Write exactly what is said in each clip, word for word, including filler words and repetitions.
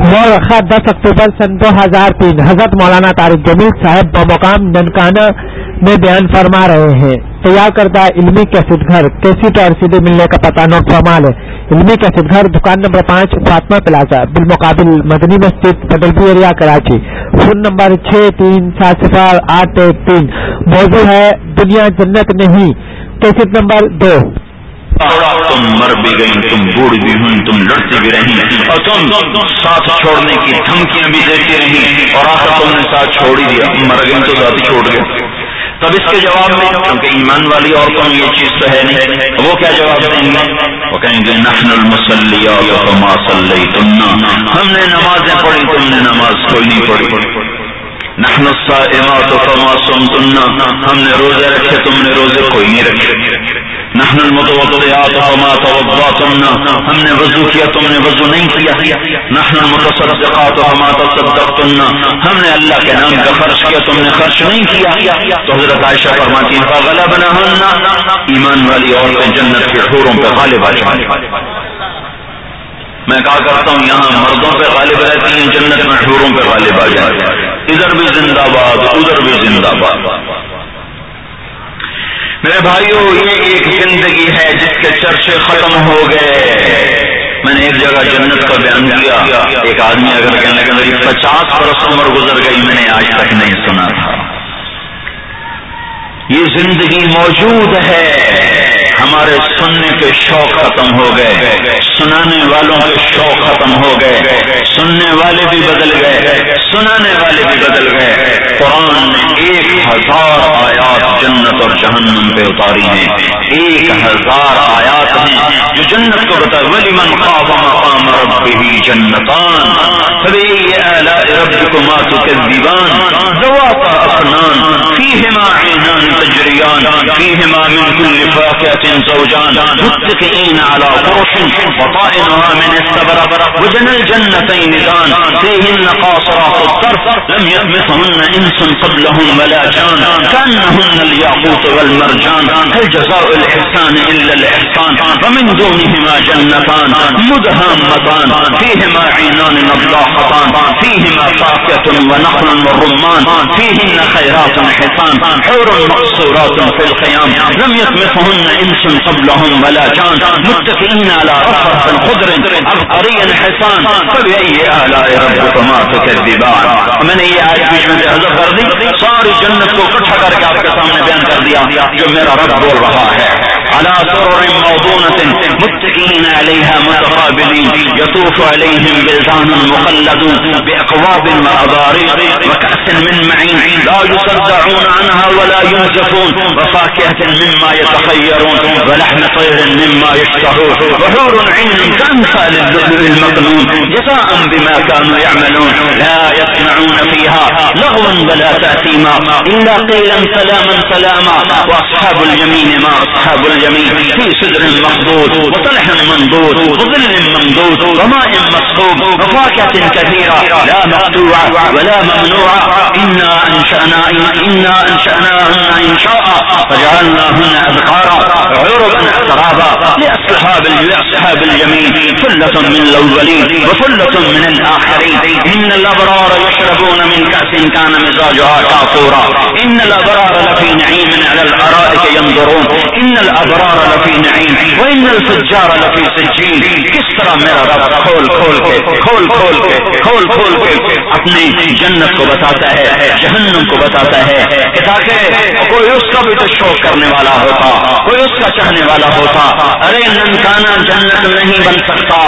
مورخہ دس اکتوبر سن دو ہزار تین حضرت مولانا طارق جمیل صاحب بمقام ننکانہ میں بیان فرما رہے ہیں۔ تیار کردہ علمی کیسٹ گھر کیسٹ اور سیدھے ملنے کا پتہ نوٹ فرمال ہے۔ علمی کیسٹ گھر دکان نمبر پانچ فاطمہ پلازا بالمقابل Madni Masjid Patelpur area Karachi, phone number چھ تین سات صفر آٹھ ایک تین۔ موضوع ہے دنیا جنت نہیں، کیسٹ نمبر دو۔ تم مر بھی گئی، تم بوڑھ بھی ہوئی، تم لڑتی بھی رہی اور تم ساتھ چھوڑنے کی دھمکیاں بھی دیتی رہی اور آخر تم نے ساتھ چھوڑ ہی دیا، مر گئی تو ساتھ چھوڑ گئے۔ تب اس کے جواب میں کیونکہ ایمان والی عورتوں میں یہ چیز تو ہے نہیں، وہ کیا جواب دیں گے؟ وہ کہیں گے نحن المصلیات فما صلیتن، ہم نے نمازیں پڑھی تم نے نماز کوئی نہیں پڑھی۔ نحن الصائمات فما صمتن، ہم نے روزے رکھے تم نے روزے کوئی نہیں رکھے۔ نحن المتوضئات فما توضأتن، ہم نے وضو کیا تم نے وضو نہیں کیا۔ نحن المتصدقات فما تصدقتن، ہم نے اللہ کے نام کا خرچ کیا تم نے خرچ نہیں کیا۔ تو حضرت عائشہ فرماتی ہیں فغلبنہن، ایمان والی عورتیں جنت کے حوروں پہ غالب آ جائیں۔ میں کہا کرتا ہوں یہاں مردوں پہ غالب رہتی ہیں، جنت میں حوروں پہ غالب آ جائیں۔ ادھر بھی زندہ باد ادھر بھی زندہ باد۔ میرے بھائیو یہ ایک زندگی ہے جس کے چرچے ختم ہو گئے۔ میں نے ایک جگہ جنت کا بیان کیا، ایک آدمی اگر کہنے لگا میری پچاس برس عمر گزر گئی میں نے آج تک نہیں سنا تھا۔ یہ زندگی موجود ہے، ہمارے سننے کے شوق ختم ہو گئے، سنانے والوں کے شوق ختم ہو گئے، سننے والے بھی بدل گئے، سنانے والے بھی بدل گئے۔ قرآن نے ایک ہزار آیات جنت اور جہنم پہ اتاری ہیں، ایک ہزار آیات ہیں جو جنت کو بتا وَلِمَنْ خَافَ مَقَامَ رَبِّهِ جَنَّتَانِ فَبِأَيِّ آلَاءِ رَبِّكُمَا تُكَذِّبَانِ ذَوَاتَا أَفْنَانٍ فِيهِمَا عَيْنَانِ تَجْرِيَانِ فِيهِمَا مِنْ كُلِّ فَاكِهَةٍ زَوْجَانِ مُتَّكِئِينَ عَلَى فُرُشٍ وَطَائِنُهَا مِنْ اسْتَبْرَقٍ وَجَنَى الْجَنَّتَيْنِ دَانٍ فِيهِنَّ قَاصِرَاتُ الطَّرْفِ لَمْ يَطْمِثْهُنَّ إِنسٌ قَبْلَهُمْ وَلَا جَانٌ كَأَنَّهُنَّ الْيَاقُوتُ وَالْمَرْجَانُ هَلْ جَزَاءُ الْإِحْسَانِ إِلَّا الْإِحْسَانُ وَمِنْ دُونِهِمَا جَنَّتَانِ مُدْهَامَّتَانِ فِيهِمَا عَيْنَانِ نَضَّاخَتَانِ فِيهِمَا فَاكِهَةٌ وَنَخْلٌ وَالرُّمَّانُ فِيهِنَّ خَيْرَاتٌ حِسَانٌ حُورٌ مَقْصُورَاتٌ فِي الْخِيَامِ لَمْ يَطْمِثْهُنَّ إِنسٌ قَبْلَهُمْ وَلَا جَانٌ مُتَّكِئِينَ عَلَى رَفْرَفٍ خُضْرٍ عَبْقَرِيٍّ حِسَانٍ فَبِأَيِّ آلَاءِ رَبِّكُمَا تُكَذِّبَانِ۔ میں نے یہ آیت بیچ میں سے حذف کر دی، ساری جنت کو اکٹھا کر کے آپ کے سامنے بیان کر دیا جو میرا رب بول رہا ہے۔ عَلَى سُرُرٍ مَوْضُونَةٍ مُتَّكِئِينَ عَلَيْهَا مُتَقَابِلِينَ يَطُوفُ عَلَيْهِمْ وِلْدَانٌ مُخَلَّدُونَ بِأَكْوَابٍ وَأَبَارِيقَ وَكَأْسٍ مِّن مَّعِينٍ لَا يُصَدَّعُونَ عَنْهَا وَلَا يُنزِفُونَ وَفَاكِهَةٍ مِّمَّا يَتَخَيَّرُونَ وَلَحْمِ طَيْرٍ مِّمَّا يَشْتَهُونَ وَحُورٌ عِينٌ كَأَمْثَالِ اللُّؤْلُؤِ الْمَكْنُونِ جَزَاءً بِمَا كَانُوا يَعْمَلُونَ لَا يَسْمَعُونَ فِيهَا لَغْوًا وَلَا تَأْثِيمًا إِلَّا قِيلًا سَلَامًا سَلَامًا وَأَصْحَابُ الْيَمِينِ مَا أَصْحَابُ الْيَمِينِ فِي سِدْرٍ مَّخْضُودٍ وَطَلْحٍ مَّنضُودٍ وَظِلٍّ مَّمْدُودٍ وَمَاءٍ مَّسْكُوبٍ وَفَاكِهَةٍ كَثِيرَةٍ لَّا مَقْطُوعَةٍ وَلَا مَمْنُوعَةٍ إِنَّا أَنشَأْنَا إِنَّا أَنشَأْنَاهُنَّ إِنشَاءً فَجَعَلْنَاهُنَّ أَبْكَارًا عُرُبًا أَتْرَابًا لِأَصْحَابِ لِأَصْحَابِ الْيَمِينِ ثُلَّةٌ مِّنَ الْأَوَّلِينَ وَثُلَّةٌ مِّنَ الْآخِرِينَ إِنَّ الْأَبْرَارَ يَشْرَبُونَ مِن كَأْسٍ كَانَ مِزَاجُهَا كَافُورًا إِنَّ الْأَبْرَارَ لَفِي نَعِيمٍ عَلَى الْأَرَائِكِ يَنظُرُونَ إِنَّ الْأَبْرَارَ لَفِي نَعِيمٍ وَإِنَّ الْفُجَّارَ لَفِي سِجِّينٍ۔ کس طرح میرا رب کھول کھول کے کھول کھول کے کھول کھول کے اپنی جنت کو بتاتا ہے، جہنم کو بتاتا ہے کہ تاکہ کوئی اس کا بھی تو شوق کرنے والا ہوتا، کوئی اس کا چاہنے والا ہوتا۔ ارے ننکانہ جنت نہیں بن سکتا،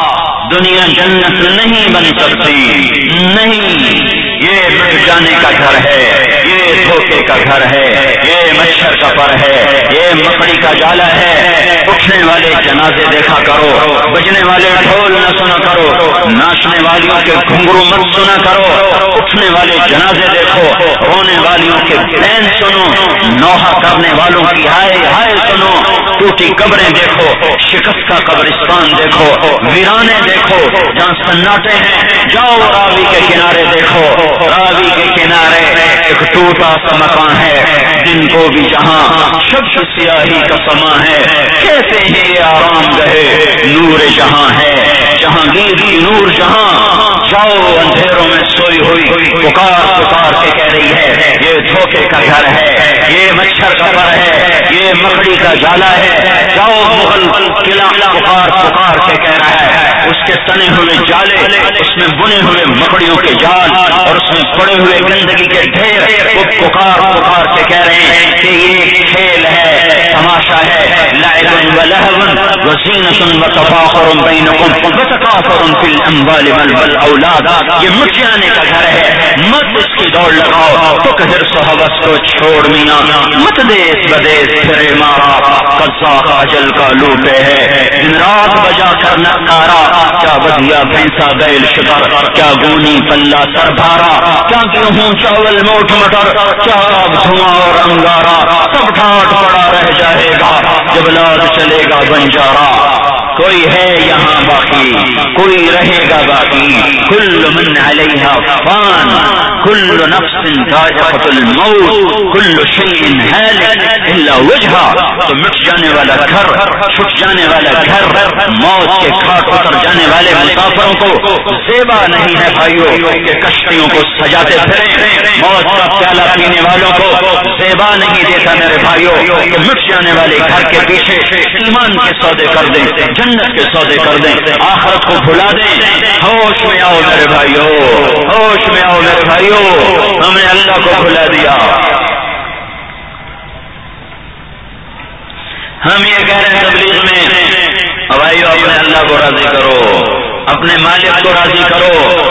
دنیا جنت نہیں بن سکتی، نہیں، یہ مٹ جانے کا گھر ہے، یہ دھوکے کا گھر ہے، یہ مچھر کا پر ہے، یہ مکڑی کا جالا ہے۔ اٹھنے والے جنازے دیکھا کرو، بجنے والے ڈھول نہ سنا کرو، ناچنے والیوں کے گھنگرو مت سنا کرو، اٹھنے والے جنازے دیکھو، رونے والیوں کے بین سنو، نوحہ کرنے والوں کی ہائے ہائے سنو، ٹوٹی قبریں دیکھو، شکستہ قبرستان دیکھو، ویرانے دیکھو جہاں سناٹے ہیں، جاؤ راوی کے کنارے دیکھو، راوی کے کنارے ایک ٹوٹا سا مکان ہے، دن کو بھی جہاں شب سیاہی کا سما ہے، کہتے ہیں یہ آرام گہے نور جہاں ہے، جہانگیر کی نور جہاں جاؤ اندھیروں میں سوئی ہوئی پکار پکار کے کہہ رہی ہے یہ دھوکے کا گھر ہے، یہ مچھر کا پر ہے، یہ مکڑی کا جالا ہے، جاؤ مغل قلعہ پکار پکار کے کہہ رہا ہے، اس کے تنے ہوئے جالے، اس میں بنے ہوئے مکڑیوں کے جال اور اس میں پڑے ہوئے گندگی کے ڈھیر، وہ پکار پکار کے کہہ رہے ہیں کہ یہ کھیل ہے، تماشا ہے، لعب و لہو و زینۃ و تفاخر بینکم و تکاثر فی الاموال والأولاد، یہ مٹ جانے کا گھر ہے، مت اس کی دوڑ لگاؤ، تو کہ حرص و ہوس کو چھوڑ میاں، مت دیس بدیس پھرے مارا، قذاق اجل کا لوٹے ہے، دن رات بجا کر نکارا، کیا بدیا بھینسا بیل شکر، کیا گونی پلہ سر بھارا، کیا گیہوں چاول موٹ مٹر، کیا آب دھواں اور انگارا، سب ٹھاٹ پڑا رہ جائے گا جب لاد چلے گا بنجارا، کوئی ہے یہاں باقی کوئی رہے گا باقی، کل من علیہا فان کل نفس ذائقۃ الموت کل شیء ہالک الا وجہہ، تو مٹ جانے والا گھر، چھٹ جانے والا گھر، موت کے گھاٹ اتر جانے والے مسافروں کو زیبا نہیں ہے بھائیوں کہ کشتیوں کو سجاتے پھریں، موت کا پیالہ پینے والوں کو زیبا نہیں دیتا میرے بھائیوں کہ مٹ جانے والے گھر کے پیچھے ایمان کے سودے کر دیں، جنت کے سودے کر دیں، آخرت کو بھلا دیں، ہوش میں آؤ میرے بھائیوں، ہوش میں آؤ میرے بھائیوں، ہم نے اللہ کو بھلا دیا، ہم یہ کہہ رہے ہیں تبلیغ میں بھائیو اپنے اللہ کو راضی کرو، اپنے مالک کو راضی کرو،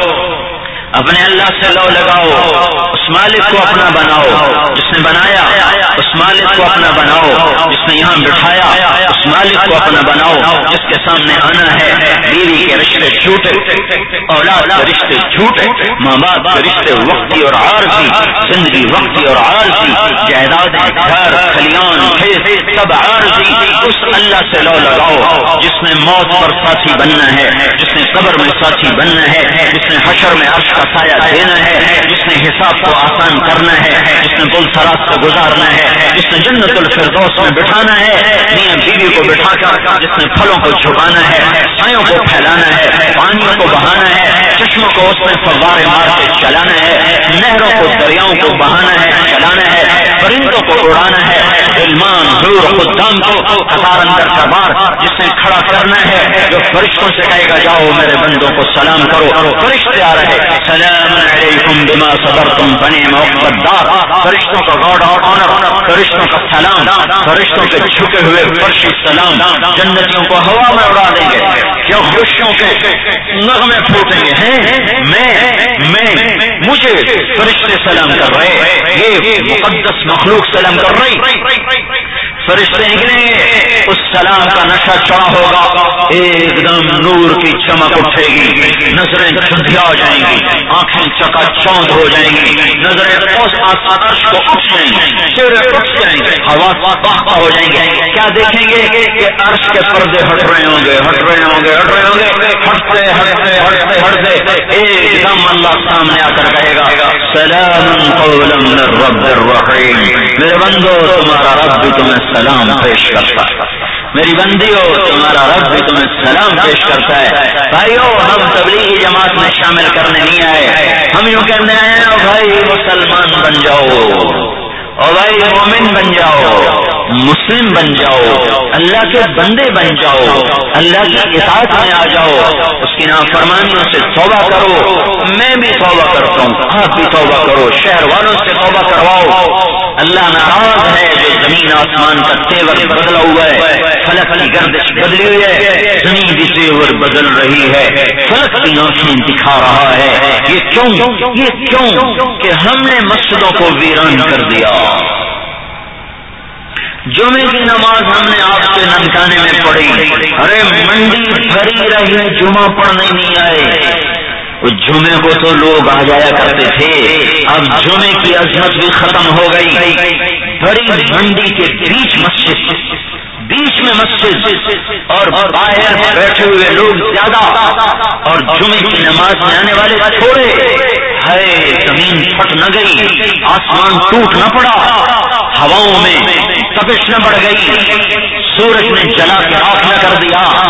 اپنے اللہ سے لو لگاؤ، اس مالک کو اپنا بناؤ جس نے بنایا، اس مالک کو اپنا بناؤ جس نے یہاں بٹھایا، اس مالک کو اپنا بناؤ جس کے سامنے آنا ہے، بیوی کے رشتے جھوٹے، اولاد کے رشتے جھوٹے، ماں باپ کے رشتے وقتی اور عارضی، زندگی وقتی اور عارضی، جائیداد گھر کھلیان کھیت سب عارضی، اس اللہ سے لو لگاؤ جس نے موت پر ساتھی بننا ہے، جس نے قبر میں ساتھی بننا ہے، جس نے حشر میں عرش کا سایہ دینا ہے، جس نے حساب کو آسان کرنا ہے، جس نے پل صراط سے گزارنا ہے، جس نے جنت الفردوس میں بٹھانا ہے، میاں بیوی کو بٹھا کر جس نے پھلوں کو جھکانا ہے، سایوں کو پھیلانا ہے، پانیوں کو بہانا ہے، چشموں کو اس میں فوارے مار کے چلانا ہے، نہروں کو دریاؤں کو بہانا ہے، چلانا ہے، پرندوں کو اڑانا ہے، غلمان حور خدام کو قطار اندر کبار جس نے کھڑا کرنا ہے، جو فرشتوں سے کہے گا جاؤ میرے بندوں کو سلام کرو، فرشتے آ رہے سلام علیکم بما صبرتم فنعم عقبی الدار، فرشتوں کا گاڈ آنر، فرشتوں کا سلام، فرشتوں کے جھکے ہوئے فرشی سلام جنتیوں کو ہوا میں اڑا دیں گے، کیا خوشیوں کے نغمے پھوٹیں گے، ہیں میں میں مجھے فرشتے سلام کر رہے، یہ مقدس مخلوق سلام کر رہی، فرشتے نکلیں گے، اس سلام کا نشہ چڑھا ہوگا، ایک دم نور کی چمک اٹھے گی، نظریں دھندیا جائیں گی، آنکھیں چکا چوند ہو جائیں گی، نظریں اس عرش کو اٹھ جائیں گی، چہرے اٹھ جائیں گے، حواس باختہ ہو جائیں گے، کیا دیکھیں گے کہ عرش کے پردے ہٹ رہے ہوں گے، ہٹ رہے ہوں گے، ہٹ رہے ہوں گے، ہٹتے ہٹتے ہٹتے ہٹتے ایک دم اللہ سامنے آ کر کہے گا سلام قولا من الرب الرحیم، میرے بندو تمہارا رب بھی تمہیں سلام پیش کرتا ہے، میری بندیوں تمہارا رب بھی تمہیں سلام پیش کرتا ہے، بھائیو ہم تبلیغی جماعت میں شامل کرنے نہیں آئے، ہم یوں کہنے آئے ہیں او بھائی مسلمان بن جاؤ، او بھائی مومن بن جاؤ، مسلم بن جاؤ، اللہ کے بندے بن جاؤ، اللہ کی اطاعت میں آ جاؤ، اس کی نافرمانیوں سے توبہ کرو، میں بھی توبہ کرتا ہوں، آپ بھی توبہ کرو، شہر والوں سے توبہ کرواؤ، اللہ ناراض ہے جو زمین آسمان کا تیور بدلا ہوا ہے، فلک کی گردش بدلی ہوئی ہے، زمین بھی تیور بدل رہی ہے، فلک کی آنکھیں دکھا رہا ہے، یہ کیوں یہ کیوں کہ ہم نے مسجدوں کو ویران کر دیا، جمعے کی نماز ہم نے آپ کے ننکانے میں پڑھی، ارے منڈی بھری رہی جمعہ پڑھنے نہیں آئے، جمعے کو تو لوگ آ جایا کرتے تھے، اب جمعے کی عظمت بھی ختم ہو گئی، بڑی منڈی کے بیچ مسجد، بیچ میں مسجد اور باہر بیٹھے ہوئے لوگ زیادہ، اور جمعے کی نماز میں آنے والے تھوڑے، ہے زمین پھٹ نہ گئی، آسمان ٹوٹ نہ پڑا، ہواؤں میں تپش نہ بڑھ گئی، سورج نے جلا کے راکھ نہ کر دیا کہ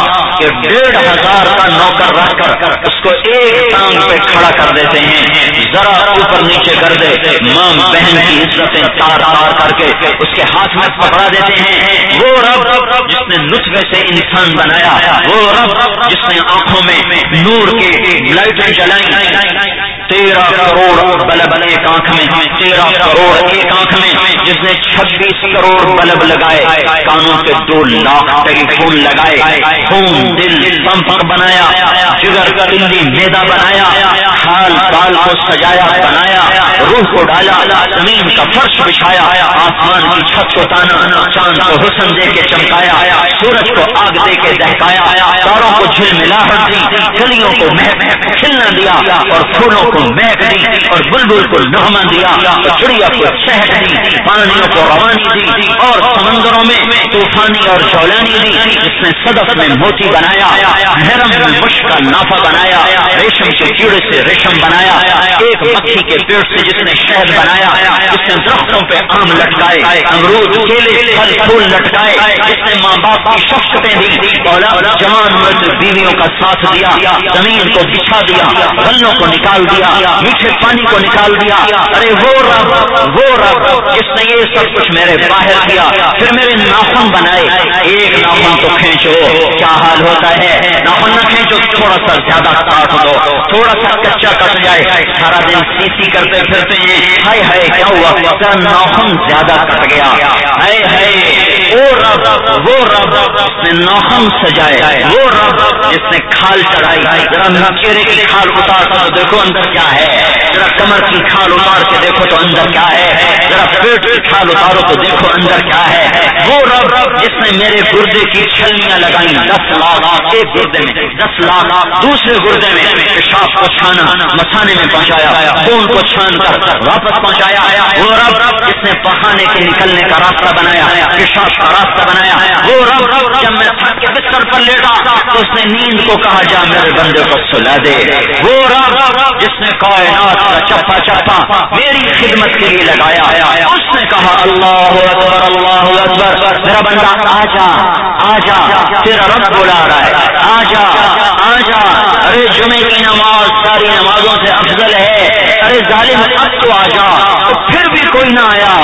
کہ ڈیڑھ ہزار کا نوکر رکھ کر اس کو ایک ٹانگ پہ کھڑا کر دیتے ہیں، ذرا اوپر نیچے کر دے، ماں بہن کی عزتیں تار تار کر کے اس کے ہاتھ میں پکڑا دیتے ہیں۔ وہ رب جس نے نطفے سے انسان بنایا، وہ رب جس نے آنکھوں میں نور کے لائٹیں جلائیں، تیرہ کروڑ بلب ایک آنکھ میں، تیرہ کروڑ ایک آنکھ میں، جس نے چھبیس کروڑ بلب لگائے، کانوں پہ دو لاکھ ٹیلی فون لگائے، خون دل پمپ بنایا، جگر پنڈی میدا بنایا، کھال بال کو سجایا بنایا، روح کو ڈالا، زمین کا فرش بچھایا، آسمان کی چھت کو تانا، چاند کو حسن دے کے چمکایا، سورج کو آگ دے کے دہکایا، تاروں کو جھل ملاحٹ دی، کلیوں کو مہک کھلنا دیا، اور پھولوں کو مہک دی، اور بلبل کو نغمہ دیا، اور چڑیا کو چہک دی، پانیوں کو روانی دی، اور سمندروں میں طوفانی اور جولانی دی، جس نے صدف میں موتی بنایا، حرم میں مشک کا نافہ بنایا، ریشم کے کیڑے سے ریشم بنایا، ایک مکھی کے پیڑ سے جس نے شہد بنایا، جس نے درختوں پہ آم لٹکائے، امرود کیلے پھل پھول لٹکائے، جس نے ماں باپ کی شفقتیں دی، اولاد جوان مرد بیویوں کا ساتھ دیا، زمین کو بچھا دیا، غلوں کو نکال دیا، میٹھے پانی کو نکال دیا، ارے وہ رب وہ رب جس نے یہ سب کچھ میرے باہر کیا، پھر میرے ناخن بنائے، ایک ناخن تو کھینچو، کیا حال ہوتا ہے، ناخن نہ کھینچو، تھوڑا سا زیادہ کاٹ دو، تھوڑا سا کچا کٹ جائے، سارا دن سیسی کرتے پھرتے ہیں، ہائے ہائے کیا ہوا، تیرا ناخن زیادہ کٹ گیا، ہائے ہائے وہ رب وہ رب جس نے ناخن سجائے، وہ رب جس نے کھال چڑھائی، ذرا چہرے کی کھال اتار کر دیکھو اندر کیا ہے، ذرا کمر کی کھال اتار کے دیکھو تو اندر کیا ہے، ذرا پیٹ کی کھال اتارو تو دیکھو اندر کیا ہے، وہ رب جس نے میرے گردے کی چھلنیاں لگائیں، دس لاکھ ایک گردے میں، دس لاکھ دوسرے گردے میں، پیشاب کو چھانا مسانے میں پہنچایا، خون کو چھان کر واپس پہنچایا، وہ رب جس نے پخانے کے نکلنے کا راستہ بنایا، پیشاب کا راستہ بنایا، وہ رب جب میں تھک کے بستر پر لیٹا تو اس نے نیند کو کہا جا میرے بندے کو سلا دے، وہ رب جس نے کائنات کا چپا چپا میری خدمت کے لیے لگایا، اس نے کہا اللہ اکبر اللہ اکبر، میرا بندہ آجا آجا تیرا رب بلا رہا ہے، آجا آجا، ارے جمعے کی نماز ساری نمازوں سے افضل ہے، ارے ظالم اب تو آجا، پھر بھی کوئی نہ آیا،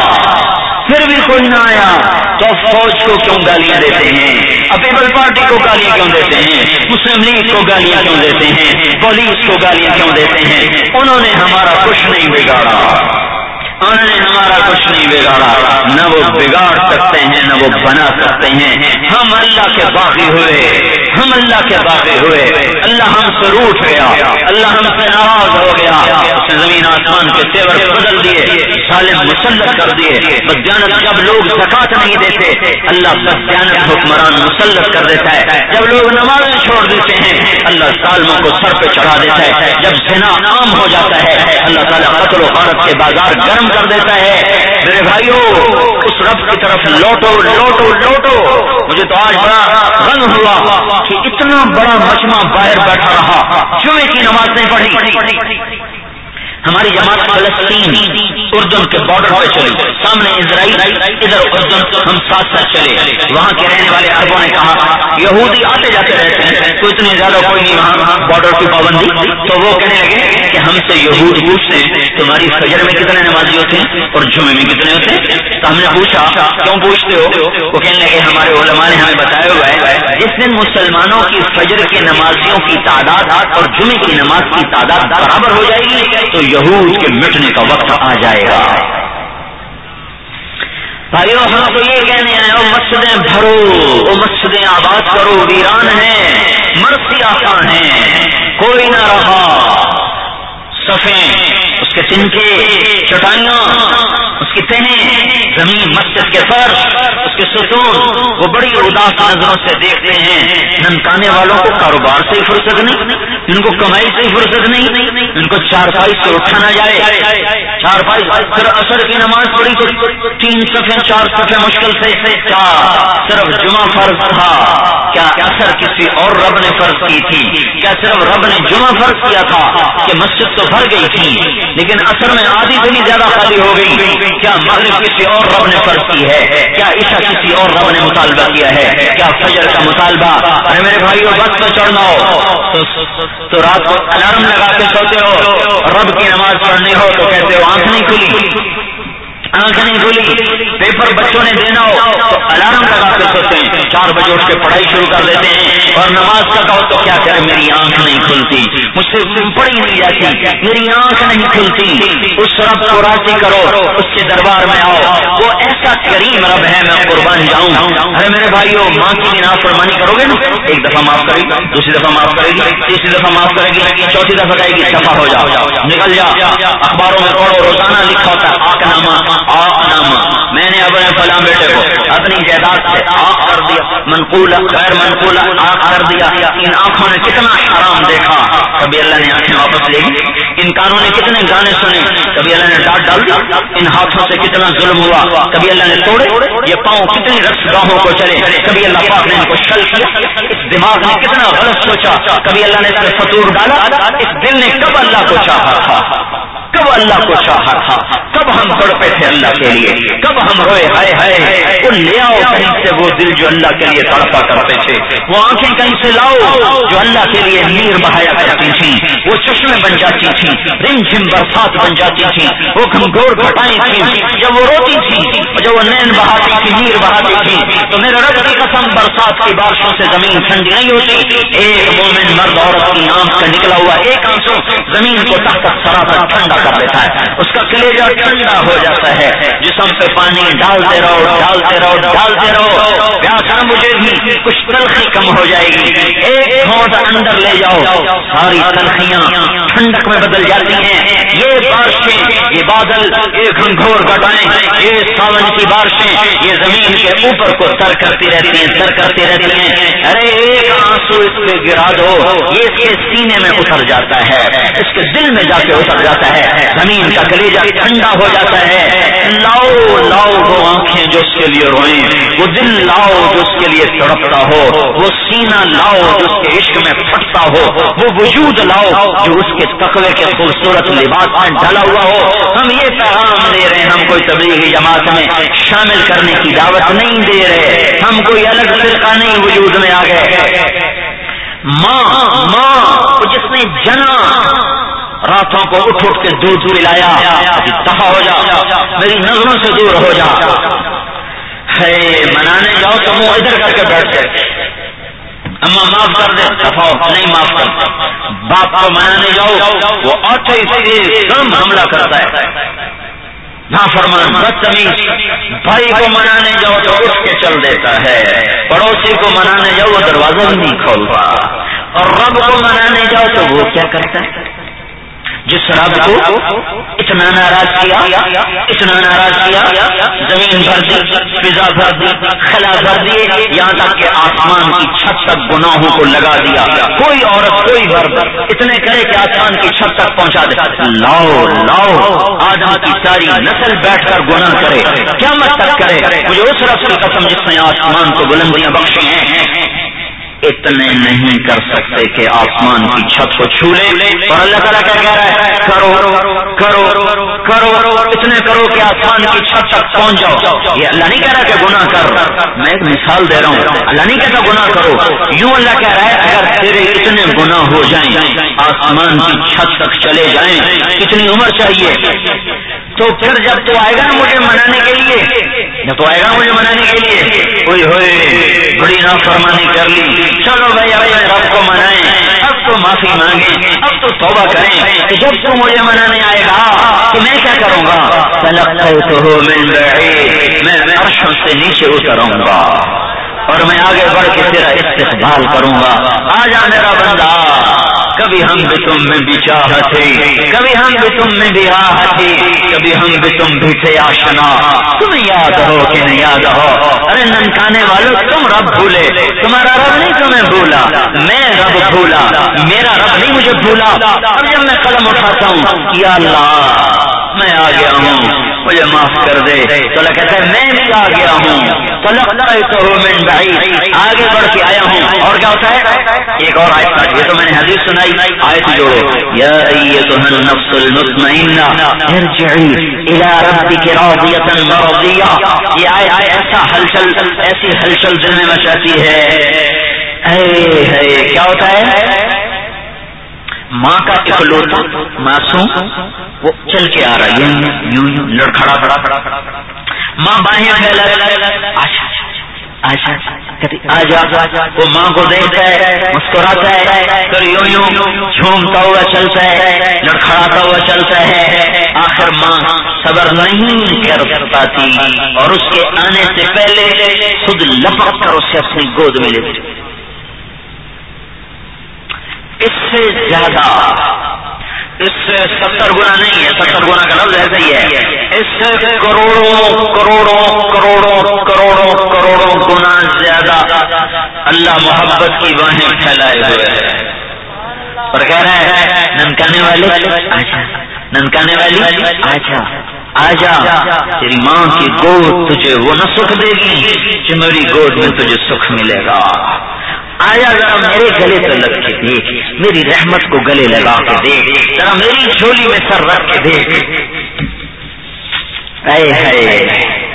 پھر بھی کوئی نہ آیا، تو فوج کو کیوں گالیاں دیتے ہیں، پیپل پارٹی کو گالیاں کیوں دیتے ہیں، مسلم لیگ کو گالیاں کیوں دیتے ہیں، پولیس کو گالیاں کیوں دیتے ہیں، انہوں نے ہمارا کچھ نہیں بگاڑا، انہوں نے ہمارا کچھ نہیں بگاڑا، نہ وہ بگاڑ سکتے ہیں نہ وہ بنا سکتے ہیں، ہم اللہ کے باغی ہوئے، ہم اللہ کے باغی ہوئے، اللہ ہم سے روٹھ گیا، اللہ ہم سے ناراض ہو گیا، اس نے زمین آسمان کے تیور بدل دیے، ظالم مسلط کر دیے، بدیانت جب لوگ زکات نہیں دیتے اللہ بدیانت حکمران مسلط کر دیتا ہے، جب لوگ نمازیں چھوڑ دیتے ہیں اللہ ظالموں کو سر پہ چڑھا دیتا ہے، جب زنا عام ہو جاتا ہے اللہ تعالیٰ قتل و غارت کے بازار گرم کر دیتا ہے۔ میرے بھائیو اس رب کی طرف لوٹو لوٹو لوٹو، مجھے تو آج بڑا غم ہوا کہ اتنا بڑا مجمع باہر بیٹھا رہا، جمعے کی نماز نہیں پڑھی، ہماری جماعت فلسطین اردن کے بارڈر پہ چلی، سامنے اسرائیل ادھر اردن، ہم ساتھ ساتھ چلے، وہاں کے رہنے والے عربوں نے کہا یہودی آتے جاتے رہتے ہیں تو اتنے زیادہ کوئی نہیں وہاں بارڈر کی پابندی، تو وہ کہنے لگے کہ ہم سے یہود پوچھتے ہیں تمہاری فجر میں کتنے نمازی ہوتے ہیں اور جمعے میں کتنے ہوتے ہیں، تو ہم نے پوچھا کیوں پوچھتے ہو، وہ کہنے لگے ہمارے علماء نے ہمیں بتایا ہوا ہے جس دن مسلمانوں کی فجر کے نمازیوں کی تعداد اور جمعے کی نماز کی تعداد برابر ہو جائے گی تو یہود کے مٹنے کا وقت آ جائے گا۔ بھائیو ہم تو یہ کہنے آئے وہ مسجدیں بھرو، وہ مسجدیں آباد کرو، ویران ہیں، مرثی آقا ہیں، کوئی نہ رہا، صفیں اس کے تنکے، چٹائیاں اس کی تہیں، زمین مسجد کے فرش اس کے ستون، وہ بڑی اداس نظروں سے دیکھتے ہیں، ننکانے والوں کو کاروبار سے فرصت نہیں، ان کو کمائی سے فرصت نہیں، ان کو چارپائی سے اٹھا نہ جائے، چارپائی پھر اثر کی نماز پڑھی تو تین صفحے چار صفحے مشکل سے، کیا صرف جمعہ فرض تھا؟ کیا اثر کسی اور رب نے فرض کی تھی؟ کیا صرف رب نے جمعہ فرض کیا تھا کہ مسجد تو بھر گئی تھی لیکن اثر میں آدھی سے بھی زیادہ خالی ہو گئی؟ کیا مغرب کسی اور رب نے فرض کی ہے؟ کیا عشاء کسی اور رب نے مطالبہ کیا ہے؟ کیا فجر کا مطالبہ؟ ارے میرے بھائیو بس پہ چڑھنا ہو تو رات کو الارم لگا کے سوتے ہو، رب کی نماز پڑھنی ہو تو کہتے ہو آنکھ نہیں کھلی، آنکھ نہیں کھلی، پیپر بچوں نے دینا ہو تو الارم لگا کے سوتے ہیں، چار بجے اٹھ کے پڑھائی شروع کر دیتے ہیں، اور نماز کا کہو تو کیا کرے میری آنکھ نہیں کھلتی، مجھ سے پڑھی نہیں جاتی، میری آنکھ نہیں کھلتی۔ اس رب کو راضی کرو، اس کے دربار میں آؤ، وہ ایسا کریم رب ہے میں قربان جاؤں۔ ارے میرے بھائیو ماں کی بھی نافرمانی کرو گے نا، ایک دفعہ معاف کرے گی، دوسری دفعہ معاف کرے گی، تیسری دفعہ معاف کرے گی، چوتھی دفعہ کہے گی دفعہ ہو جاؤ، نکل جا۔ اخباروں میں پڑھو روزانہ لکھا ہوتا ہے آق نامہ آق نامہ، میں نے اپنے فلاں بیٹے کو اپنی جائیداد سے آق کر دیا، منقول غیر منقول آق کر دیا۔ ان آنکھوں نے کتنا حرام دیکھا، کبھی اللہ نے آنکھیں واپس لے لی۔ ان کانوں نے کتنے گانے سنے، کبھی اللہ نے ڈانٹ ڈال دی۔ ان ہاتھوں سے کتنا ظلم ہوا، کبھی اللہ نے توڑے۔ یہ پاؤں کتنی رقص گاہوں کو چلے، کبھی اللہ پاک نے ان کو شل کیا۔ اس دماغ نے کتنا غلط سوچا، کبھی اللہ نے اس میں فطور ڈالا۔ اس دل نے کب اللہ کو چاہا تھا، کب اللہ کو چاہا تھا، کب ہم تڑپے تھے اللہ کے لیے، کب ہم روئے ہائے ہائے۔ وہ لے آؤ کہیں سے وہ دل جو اللہ کے لیے تڑپا کرتے تھے، وہ آنکھیں کہیں سے لاؤ جو اللہ کے لیے نیر بہایا کرتی تھیں، وہ چشمے بن جاتی تھیں، رم جھم برسات بن جاتی تھیں، وہ گھمگھور گھٹائیں تھیں جب وہ روتی تھی، جب وہ نین بہاتی تھی، نیر بہاتی تھی۔ تو میرے رب کی قسم برسات کی بارشوں سے زمین ٹھنڈی نہیں ہوتی۔ ایک مومن مرد عورت کی آنکھ کا نکلا ہوا ایک آنسو زمین کو تحت سراسر ٹھنڈا کر دیتا ہے، اس کا کلیجہ ٹھنڈا ہو جاتا ہے۔ جسم پہ پانی ڈالتے رہو ڈالتے رہو ڈالتے رہو، پیاس نہ مجھے بھی کچھ تلخی کم ہو جائے گی، ایک گھونٹ اندر لے جاؤ ساری تلخیاں ٹھنڈک میں بدل جاتی ہیں۔ یہ بارشیں، یہ بادل، یہ گھنگھور گٹائیں، یہ ساون کی بارشیں یہ زمین کے اوپر کو تر کرتی رہتی ہیں تر کرتی رہتی ہیں۔ ارے ایک آنسو اس پہ گرا دو، یہ اس کے سینے میں اتر جاتا ہے، اس کے دل میں جا کے اتر جاتا ہے، زمین کا کلیجہ ٹھنڈا ہو جاتا ہے۔ لاؤ لاؤ وہ آنکھیں جو اس کے لیے روئیں، وہ دل لاؤ جو اس کے لیے تڑپتا ہو، وہ سینہ لاؤ جو اس کے عشق میں پھٹتا ہو، وہ وجود لاؤ جو اس کے تقوی کے خوبصورت لباس میں ڈھلا ہوا ہو۔ ہم یہ پیغام دے رہے ہیں، ہم کوئی تبلیغی جماعت میں شامل کرنے کی دعوت نہیں دے رہے، ہم کوئی الگ فرقہ نہیں وجود میں آ گئے۔ ماں ماں جس نے جنا راتوں کو اٹھ اٹھ کے دودھ پلایا، دفع ہو جا، میری نظروں سے دور ہو جا۔ ہے منانے جاؤ تو منہ ادھر کر کے بیٹھ جائے، اما معاف کر دے، دفع نہیں معاف کرتا۔ باپ کو منانے جاؤ وہ آتے ہی دم حملہ کرتا ہے، نافرمان بدتمیز۔ بھائی کو منانے جاؤ تو اٹھ کے چل دیتا ہے، پڑوسی کو منانے جاؤ وہ دروازہ بھی نہیں کھولتا، اور رب کو منانے جاؤ تو وہ کیا کرتا ہے؟ جس رب کو اتنا ناراض کیا اتنا ناراض کیا زمین بھر دی، فضا بھر دی، خلا بھر دیے، یہاں تک کہ آسمان کی چھت تک گناہوں کو لگا دیا۔ کوئی عورت کوئی مرد اتنے کرے کہ آسمان کی چھت تک پہنچا دے، لاؤ لاؤ آدم کی ساری نسل بیٹھ کر گناہ کرے، قیامت تک کرے۔ مجھے اس رب کی قسم جس نے آسمان کو بلندیاں بخشی ہیں، اتنے نہیں کر سکتے کہ آسمان کی چھت کو چھو لے، اور اللہ تعالیٰ کیا کہہ رہا ہے؟ کرو کرو کرو، اتنے کرو کہ آسمان کی چھت تک پہنچ جاؤ۔ یہ اللہ نہیں کہہ رہا کہ گناہ کر، میں ایک مثال دے رہا ہوں، اللہ نہیں کہتا گناہ کرو، یوں اللہ کہہ رہا ہے اگر تیرے اتنے گناہ ہو جائیں، آسمان کی چھت تک چلے جائیں، کتنی عمر چاہیے؟ تو پھر جب تو آئے گا نا مجھے منانے کے لیے، جب تو آئے گا مجھے منانے کے لیے، کوئی ہوئے بڑی نافرمانی کر لی، چلو بھائی اپنے رب کو منائیں، اب تو معافی مانگیں، اب تو توبہ کریں۔ کہ جب تو مجھے منانے آئے گا تو میں کیا کروں گا؟ فَلَقَّيْتُهُ مِنْ بَعِيدٍ، میں عرشوں سے نیچے اتروں گا اور میں آگے بڑھ کے تیرا استقبال کروں گا۔ آ جا میرا بندہ، کبھی ہم بھی تم میں بھی چاہت تھی، کبھی ہم بھی تم میں بھی آہت تھی، کبھی ہم بھی تم بھی تھے آشنا، تمہیں یاد ہو کہ نہیں یاد ہو؟ ارے ننکانے والوں تم رب بھولے، تمہارا رب نہیں تمہیں بھولا، میں رب بھولا، میرا رب نہیں مجھے بھولا۔ اب جب میں قلم اٹھاتا ہوں یا اللہ میں آ گیا ہوں مجھے معاف کر دے، تو اللہ کہتا ہے میں بھی آ گیا ہوں، تو من بعید آگے بڑھ کے آیا ہوں۔ اور کیا ہوتا ہے؟ ایک اور آیت، یہ تو میں نے حدیث سنائی، آیت جوڑو، یا ایتھا النفس المطمئنہ ارجعی الی ربک راضیۃ مرضیہ۔ یہ آیت ایسا ہلچل، ایسی ہلچل دل میں مچاتی ہے۔ اے ہے کیا ہوتا ہے؟ ماں کا اکلوتا معصوم وہ چل کے آ رہا ہے، یوں یوں لڑکھڑا کھڑا کھڑا، ماں باہیں پھیلا، آشا آشا کہتی آجا، وہ ماں کو دیکھتا ہے مسکراتا ہے، پھر یوں یوں جھومتا ہوا چلتا ہے، لڑکھڑاتا ہوا چلتا ہے، آخر ماں صبر نہیں کر پاتی اور اس کے آنے سے پہلے خود لپک کر اسے اپنی گود میں لیتی۔ اس سے زیادہ، اس سے ستر گنا نہیں ہے، ستر گنا کا لفظ ایسا ہی ہے، اس سے کروڑوں کروڑوں کروڑوں کروڑوں کروڑوں گنا زیادہ اللہ محبت کی باہیں پھیلائے ہوئے ہے اور کہہ رہا ہے ننکانے والے آجا، ننکانے والی آجا آجا، تیری ماں کی گود تجھے وہ نہ سکھ دے گی کہ میری گود میں تجھے سکھ ملے گا۔ آیا ذرا میرے گلے تو لگ کے دیکھ، میری رحمت کو گلے لگا کے دیکھ، ذرا میری جھولی میں سر رکھ کے دیکھ۔ اے ہے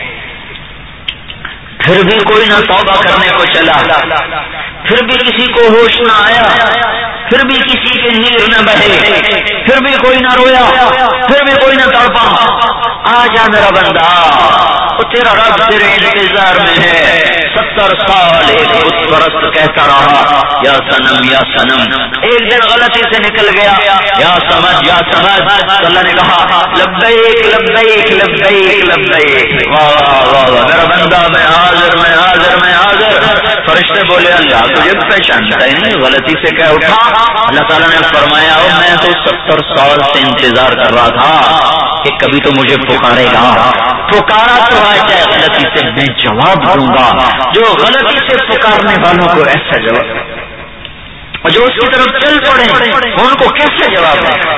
پھر بھی کوئی نہ توبہ کرنے کو چلا، پھر بھی کسی کو ہوش نہ آیا، پھر بھی کسی کے نیر نہ بہے، پھر بھی کوئی نہ رویا، پھر بھی کوئی نہ تڑپا۔ آجا میرا بندہ، وہ تیرا رب تیرے انتظار میں ہے۔ ستر سال ایک بت پرست کہتا رہا یا صنم یا صنم، ایک دن غلطی سے نکل گیا یا سمجھ یا سمجھ، تو اللہ نے کہا لبیک لبیک لبیک لبیک، واہ واہ واہ میرا بندہ میں حاضر میں حاضر میں حاضر۔ فرشتے بولے اللہ تجھے پہچانتا ہی نہیں، غلطی سے کہہ اٹھا۔ اللہ تعالیٰ نے فرمایا میں تو ستر سال سے انتظار کر رہا تھا کہ کبھی تو مجھے پکارے گا، پکارا تو آ جائے غلطی سے میں جواب دوں گا۔ جو غلطی سے پکارنے والوں کو ایسا جواب، اور جو اس کی طرف چل پڑے ان کو کیسے جواب دیں؟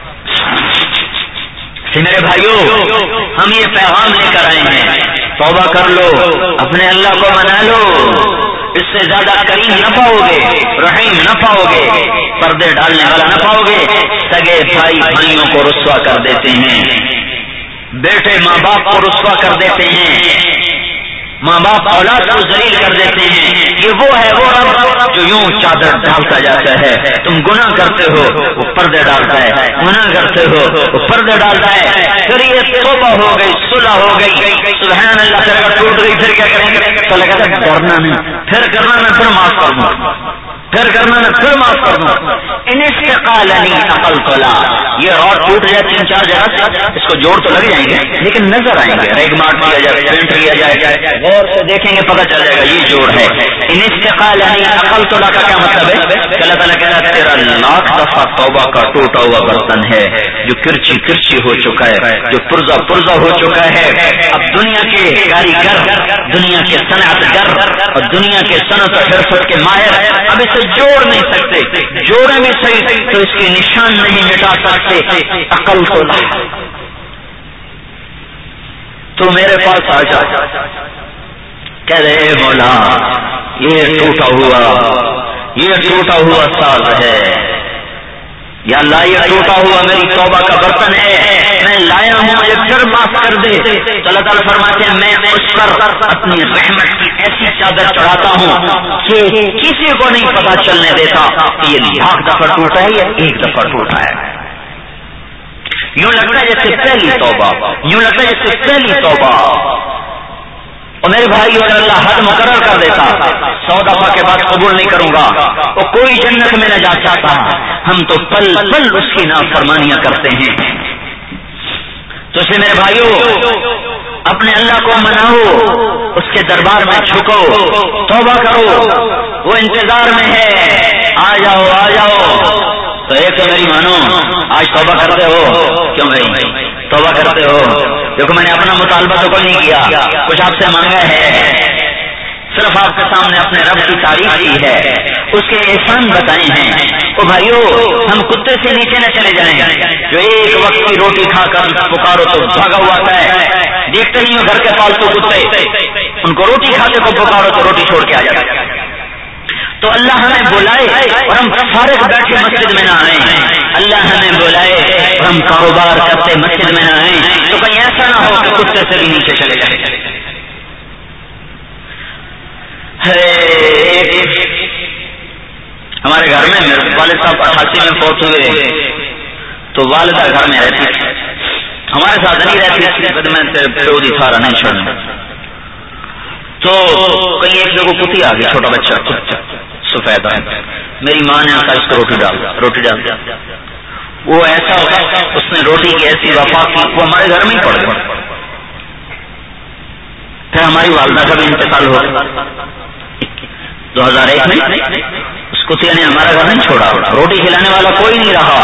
میرے بھائیوں ہم یہ پیغام لے کر آئے ہیں، توبہ کر لو، اپنے اللہ کو منا لو، اس سے زیادہ کریم نہ پاؤ گے، رحیم نہ پاؤ گے، پردے ڈالنے والا نہ پاؤ گے۔ سگے بھائی بھائیوں کو رسوا کر دیتے ہیں، بیٹے ماں باپ کو رسوا کر دیتے ہیں، ماں باپ اولاد کو ذلیل کر دیتے ہیں۔ یہ وہ ہے وہ رب جو یوں چادر ڈالتا جاتا ہے، تم گناہ کرتے ہو وہ پردے ڈالتا ہے، گناہ کرتے ہو وہ پردے ڈالتا ہے۔ پھر یہ توبہ ہو گئی، صلح ہو گئی، سبحان اللہ، پھر اگر ٹوٹ گئی پھر کیا کریں گے؟ تو لگا تھا ڈرنا نہیں، پھر کرنا میں پھر معاف کر دوں، پھر کرنا میں پھر معاف کر دوں۔ ان استقالنی عقل تولا، یہ اور ٹوٹ جائے تین چار جگہ سے، اس کو جوڑ تو لگ جائیں گے لیکن نظر آئیں گے، ریگ مارک کیا جائے، پرنٹ کیا جائے، غور سے دیکھیں گے پتہ چل جائے گا یہ جوڑ ہے۔ ان استقالنی عقل تولا کا کیا مطلب ہے؟ اللہ تعالیٰ کہہ رہا ہے تیرا لاکھ دفعہ توبہ کا ٹوٹا ہوا برتن ہے جو کرچی کرچی ہو چکا ہے، جو پرزا پرزا ہو چکا ہے۔ اب دنیا کے کاریگر، دنیا کے صنعت گر اور دنیا کے صنعت و حرفت کے ماہر اب اسے جوڑ نہیں سکتے، جوڑے بھی صحیح تو اس کے نشان نہیں مٹا سکتے۔ عقل کو لا تو میرے پاس آ جا، کہہ رہے مولا یہ ٹوٹا ہوا یہ ٹوٹا ہوا ساز ہے، یا اللہ یہ ٹوٹا ہوا میری توبہ کا برتن ہے، میں لایا ہوں مجھے پھر معاف کر دے۔ تو اللہ تعالیٰ فرماتے ہیں میں اس پر اپنی رحمت کی ایسی چادر چڑھاتا ہوں کہ کسی کو نہیں پتا چلنے دیتا کہ یہ لاکھ دفعہ ٹوٹا ہے یا ایک دفعہ ٹوٹا ہے۔ یوں لگتا ہے جیسے پہلی توبہ، یوں لگتا ہے جیسے پہلی توبہ۔ اور میرے بھائی اگر اللہ حد مقرر کر دیتا سو دفعہ کے بعد قبول نہیں کروں گا، وہ کوئی جنت میں نہ جا چاہتا، ہم تو پل پل اس کی نافرمانیاں کرتے ہیں۔ تو اسے میرے بھائیوں اپنے اللہ کو مناؤ، اس کے دربار میں جھکو، توبہ کرو، وہ انتظار میں ہے، آ جاؤ آ جاؤ میری مانو آج توبہ کرتے ہو؟ کیوں بھائی توبہ کرتے ہو؟ دیکھو میں نے اپنا مطالبہ تو کوئی نہیں کیا، کچھ آپ سے مانگا ہے، صرف آپ کے سامنے اپنے رب کی تعریف کی ہے، اس کے احسان بتائے ہیں۔ او بھائیو ہم کتے سے نیچے نہ چلے جائیں جو ایک وقت کی روٹی کھا کر پکارو تو بھاگا ہوا ہے، دیکھتے نہیں ہو گھر کے پالتو کتے، ان کو روٹی کھاتے کو پکارو تو روٹی چھوڑ کے آ جاتے۔ تو اللہ ہمیں بلائے اور ہم فارغ بیٹھے مسجد میں نہ آئیں، اللہ ہمیں بلائے اور ہم کاروبار کرتے مسجد میں نہ آئیں، تو کہیں ایسا نہ ہو کہ کتے سے بھی نیچے چلے جائیں۔ ہمارے گھر میں میرے والد صاحب اٹھاسی میں فوت ہوئے تو والدہ گھر میں رہتی تھی، ہمارے ساتھ نہیں رہتی تھی، میں فروزی سارا نہیں چھوڑنا، تو کہیں ایک جگہ کتی آ گئی، چھوٹا بچہ سفید ہے، میری ماں نے کہا اس کو روٹی ڈال روٹی ڈال وہ ایسا ہوگا اس نے روٹی کی ایسی وفا کی وہ ہمارے گھر میں ہی پڑ گئی۔ پھر ہماری والدہ کا بھی انتقال ہو گیا دو ہزار ایک میں، اس کتیا نے ہمارا گھر نہیں چھوڑا، روٹی کھلانے والا کوئی نہیں رہا،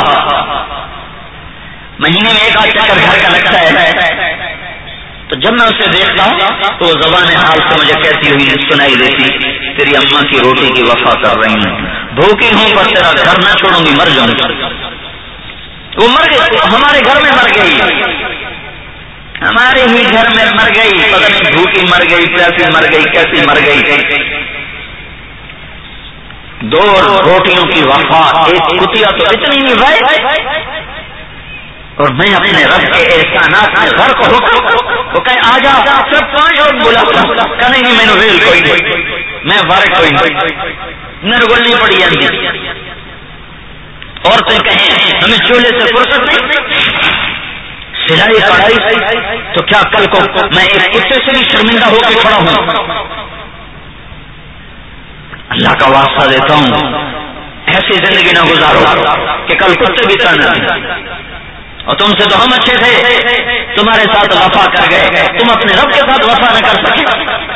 مہینے میں ایک آدھ چکر گھر کا لگتا ہے، تو جب میں اسے دیکھتا ہوں تو وہ زبان حال سے مجھے کہتی ہوئی سنائی دیتی، تیری اماں کی روٹی کی وفا کر رہی ہوں، بھوکی ہوں پر تیرا گھر نہ چھوڑوں گی، مر جاؤں گی۔ وہ مر گئی، ہمارے گھر میں مر گئی، ہمارے ہی گھر میں مر گئی، پتہ نہیں بھوکی مر گئی، پیاسی مر گئی، کیسی مر گئی۔ دو روٹیوں کی وفا، ایک کتیا تو اتنی نہیں بھائی، اور میں اپنے رب کے احسانات میں غرق ہو کر وہ کہ آ جا سب پانچ اور بولا کہ نہیں میں نے ویل کوئی نہیں، میں فارغ کوئی نہیں، میرے کو نہیں پڑی جاتی۔ عورتیں کہیں ہمیں چولہے سے فرصت نہیں، سلائی کڑھائی سے، تو کیا کل کو میں ایک کتے سے بھی شرمندہ ہو کے کھڑا ہوں؟ اللہ کا واسطہ دیتا ہوں ایسی زندگی نہ گزارو کہ کل کتے بھی کرنا، اور تم سے تو ہم اچھے تھے، تمہارے ساتھ وفا کر گئے، تم اپنے رب کے ساتھ وفا نہ کر سکے۔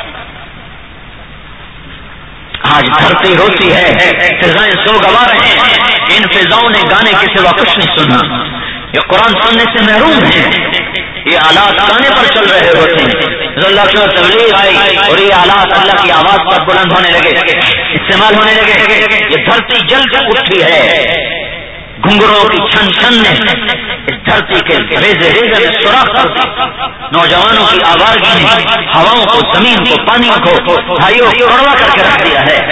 آج دھرتی روتی ہے، فضائیں سوگوار ہیں، ان فضاؤں نے گانے کے سوا کچھ نہیں سنا، یہ قرآن سننے سے محروم ہیں، یہ آلات گانے پر چل رہے ہوتے ہیں، اللہ کی تبلیغ آئی اور یہ آلات اللہ کی آواز پر بلند ہونے لگے، استعمال ہونے لگے، یہ دھرتی جل کر اٹھی ہے، گھنگروں کی چھن چھن نے اس دھرتی کے ریزے ریزے میں سوراخ کر دی، نوجوانوں کی آوارگی نے ہواؤں کو، زمین کو، پانیوں کو بھائیوں کڑوا کر کے رکھ دیا ہے۔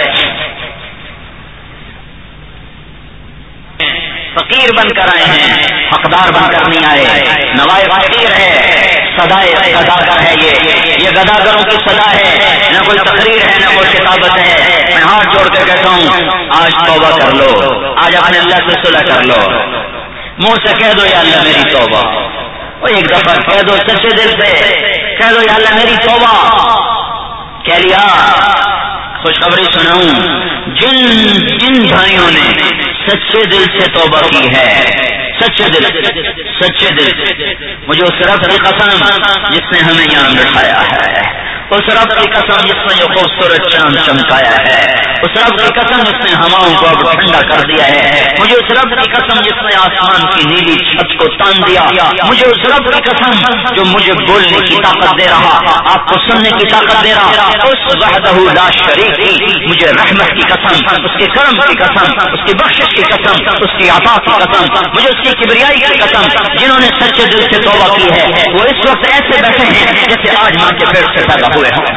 فقیر بن کر آئے ہیں، حقدار بن کر نہیں آئے، نوائے فقیر ہے، صدائے گداگر ہے، یہ یہ گداگروں کی صدا ہے، نہ کوئی تقریر ہے نہ کوئی خطابت ہے۔ میں ہاتھ جوڑ کر کہتا ہوں آج توبہ کر لو، آج اپنے اللہ سے صلح کر لو، منہ سے کہہ دو یا اللہ میری توبہ، اور ایک دفعہ کہہ دو سچے دل سے، کہہ دو یا اللہ میری توبہ، کہہ لیا۔ خوشخبری سناؤں، جن جن بھائیوں نے سچے دل سے توبہ کی ہے، سچے دل سچے دل مجھے اس رب کی قسم جس نے ہمیں یہاں بٹھایا ہے، اس رب کی قسم جس نے یہ خوبصورت چاند چمکایا ہے، اس رب کی قسم جس نے ہواؤں کو اب ٹھنڈا کر دیا ہے، مجھے اس رب کی قسم جس نے آسمان کی نیلی چھت کو تان دیا، مجھے اس رب کی قسم جو مجھے بولنے کی طاقت دے رہا، آپ کو سننے کی طاقت دے رہا، اس وحدہ لا شریک کی مجھے رحمت کی قسم، اس کے کرم کی قسم، اس کی بخشش کی قسم، اس کی عطا کی قسم، مجھے اس کی کبریائی کی قسم، جنہوں نے سچے دل سے توبہ کی ہے وہ اس وقت ایسے بیٹھے ہیں جیسے آج ماں کے پیٹ سے پیدا ہوئے ہیں۔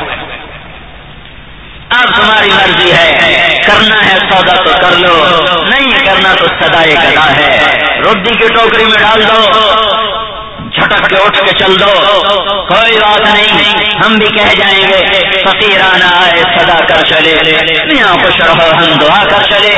اب تمہاری مرضی ہے، کرنا ہے سودا تو کر لو، نہیں کرنا تو صدائے گدا ہے، روٹی کی ٹوکری میں ڈال دو، جھٹک کے اٹھ کے چل دو، کوئی بات نہیں، ہم بھی کہہ جائیں گے فقیرانہ آئے صدا کر چلے، میاں خوش رہو ہم دعا کر چلے۔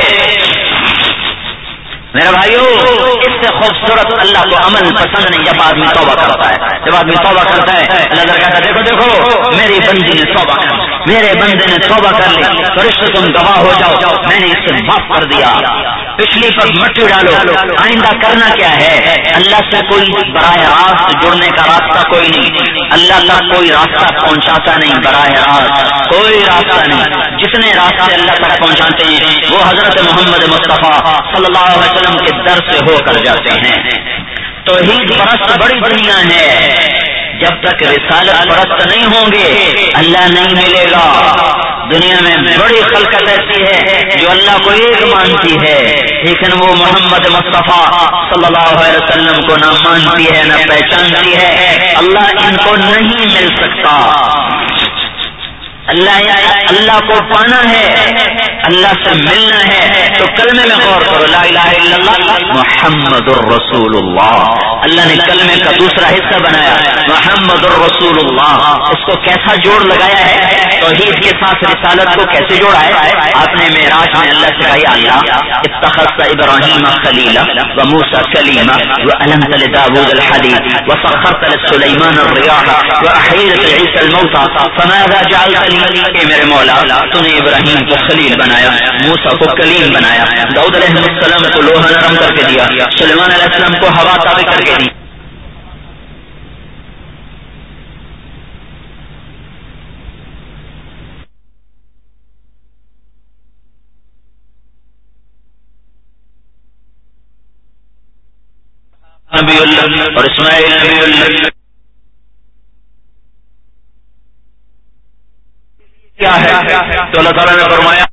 میرے بھائیو اس سے خوبصورت اللہ کو عمل پسند نہیں جب آدمی توبہ کرتا ہے، جب آدمی توبہ کرتا ہے اللہ تعالیٰ کہتا ہے دیکھو دیکھو میری بندی نے توبہ کر میرے بندے نے توبہ کر لی، فرشتے تم گواہ ہو جاؤ میں نے اسے معاف کر دیا۔ پچھلی پر مٹی ڈالو. آئندہ کرنا کیا ہے؟ اللہ سے کوئی براہ راست جڑنے کا راستہ کوئی نہیں. اللہ تک کوئی راستہ پہنچاتا نہیں براہ راست، کوئی راستہ نہیں. جتنے راستے اللہ تک پہنچاتے ہیں وہ حضرت محمد مصطفیٰ صلی اللہ علیہ وسلم کے در سے ہو کر جاتے ہیں. توحید پرست بڑی دنیا ہے، جب تک رسالت پرست نہیں ہوں گے اللہ نہیں ملے گا. دنیا میں بڑی خلقت ایسی ہے جو اللہ کو ایک مانتی ہے لیکن وہ محمد مصطفیٰ صلی اللہ علیہ وسلم کو نہ مانتی ہے نہ پہچانتی ہے. اللہ ان کو نہیں مل سکتا. اللہ اللہ کو پانا ہے، اللہ سے ملنا ہے تو کلمے میں غور کرو، لا الہ الا اللہ محمد الرسول اللہ. اللہ نے کلمے کا دوسرا حصہ بنایا محمد الرسول اللہ. اس کو کیسا جوڑ لگایا ہے؟ توحید کے ساتھ رسالت کو کیسے جوڑا ہے؟ آپ نے معراج میں اللہ سے کہا اللہ اتخذت ابراہیم خلیلا وموسیٰ کلیما وألنت لداود الحدید وسخرت لسلیمان الریاح وأحییت عیسی الموتى فماذا جعلت کہ میرے مولا تو نے ابراہیم کو خلیل بنایا، موسیٰ کو کلیم بنایا، داؤد علیہ السلام کو لوہا نرم کر کے دیا، سلیمان علیہ السلام کو ہوا تابع کر کے دی. نبی اللہ اور اسماعیل نبی اللہ کیا ہے تو اللہ تعالیٰ نے فرمایا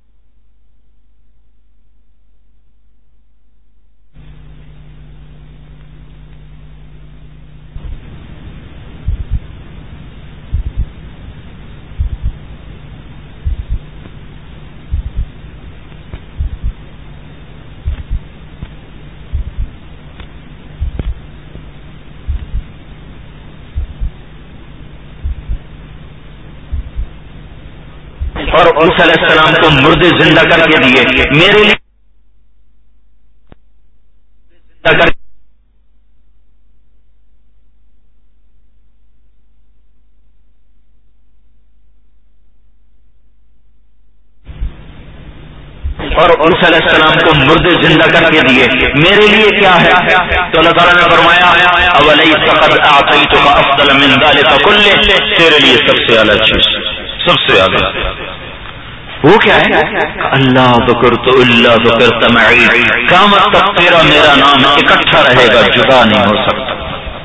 اور موسیٰ علیہ السلام کو مردے زندہ کر کے دیے. میرے لیے زندہ کر اور موسیٰ علیہ السلام کو مردے زندہ کر کے دیے. میرے لیے کیا ہے تو اللہ تعالیٰ نے فرمایا اولیس قد اعطیتک افضل من ذلک کلہ، تیرے لیے سب سے اعلیٰ چیز، سب سے اعلیٰ وہ کیا ہے؟ اللہ ذکرت اللہ ذکرت معی، قیامت تک تیرا میرا نام اکٹھا رہے گا، جدا نہیں ہو سکتا.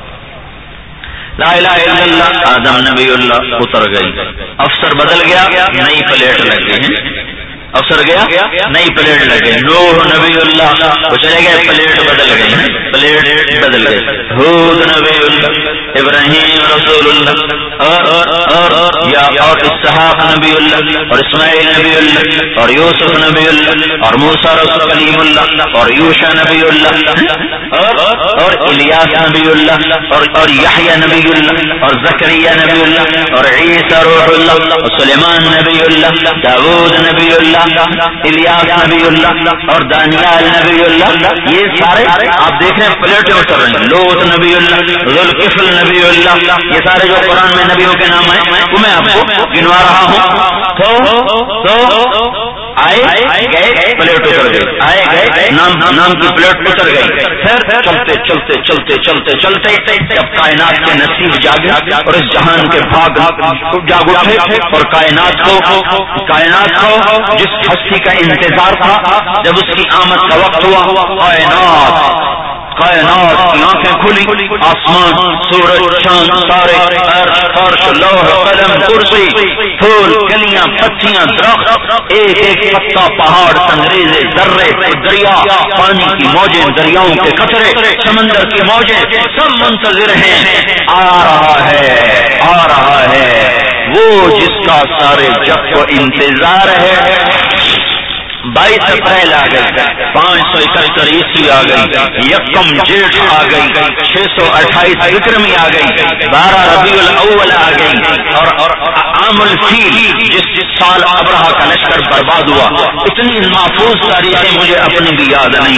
لا الہ الا اللہ. آدم نبی اللہ اتر گئی، افسر بدل گیا، نئی پلیٹ لگے ہیں. افسر گیا نئی پلیٹ لگے. نوح نبی اللہ وہ چلے گئے، پلیٹ بدل گئی، پلیٹ بدل گئی. ہود نبی اللہ، ابراہیم رسول اللہ اور اور یا اور اسحاق نبی اللہ اور اسماعیل نبی اللہ اور یوسف نبی اللہ اور موسیٰ رسول کلیم اللہ اور یوشع نبی اللہ اور اور الیاس نبی اللہ اور اور یحییٰ نبی اللہ اور زکریا نبی اللہ اور عیسیٰ روح اللہ اور سلیمان نبی اللہ، داؤد نبی اللہ، الیاس نبی اللہ اور دانیال نبی اللہ. یہ سارے آپ دیکھ رہے ہیں پلیٹیں اتر رہے ہیں. لوط نبی اللہ، ذوالکفل نبی اللہ، یہ سارے جو قرآن میں نبیوں کے نام ہیں وہ میں آپ کو گنوا رہا ہوں. تو تو آئے گئے پلیٹ اتر گئی، آئے گئے نام نام کی پلیٹ اتر گئی. پھر چلتے چلتے چلتے چلتے چلتے جب کائنات کے نصیب جاگے اور اس جہان کے بھاگ جاگ اٹھے اور کائنات کو کائنات کو جس ہستی کا انتظار تھا جب اس کی آمد کا وقت ہوا، کائنات کائنات کی آنکھیں کھلی، آسمان، سورج، چاند، تارے، عرش، فرش، لوح، قلم، کرسی، پھول، کلیاں، پتیاں، درخت، ایک ایک پتا، پہاڑ، سنگریزے، ذرے، دریا، پانی کی موجیں، دریاؤں کے قطرے، سمندر کی موجیں، سب منتظر ہیں. آ رہا ہے آ رہا ہے وہ جس کا سارے جگ کو انتظار ہے. بائیس اپریل آ گئی، پانچ سو اکہتر عیسوی آ گئی، یکم جیٹھ آ گئی، چھ سو اٹھائیس وکرمی آ گئی، بارہ ربیع الاول آ گئی اور عام الفیل جس سال ابرہہ کا لشکر برباد ہوا. اتنی محفوظ تاریخیں مجھے اپنی بھی یاد نہیں ہیں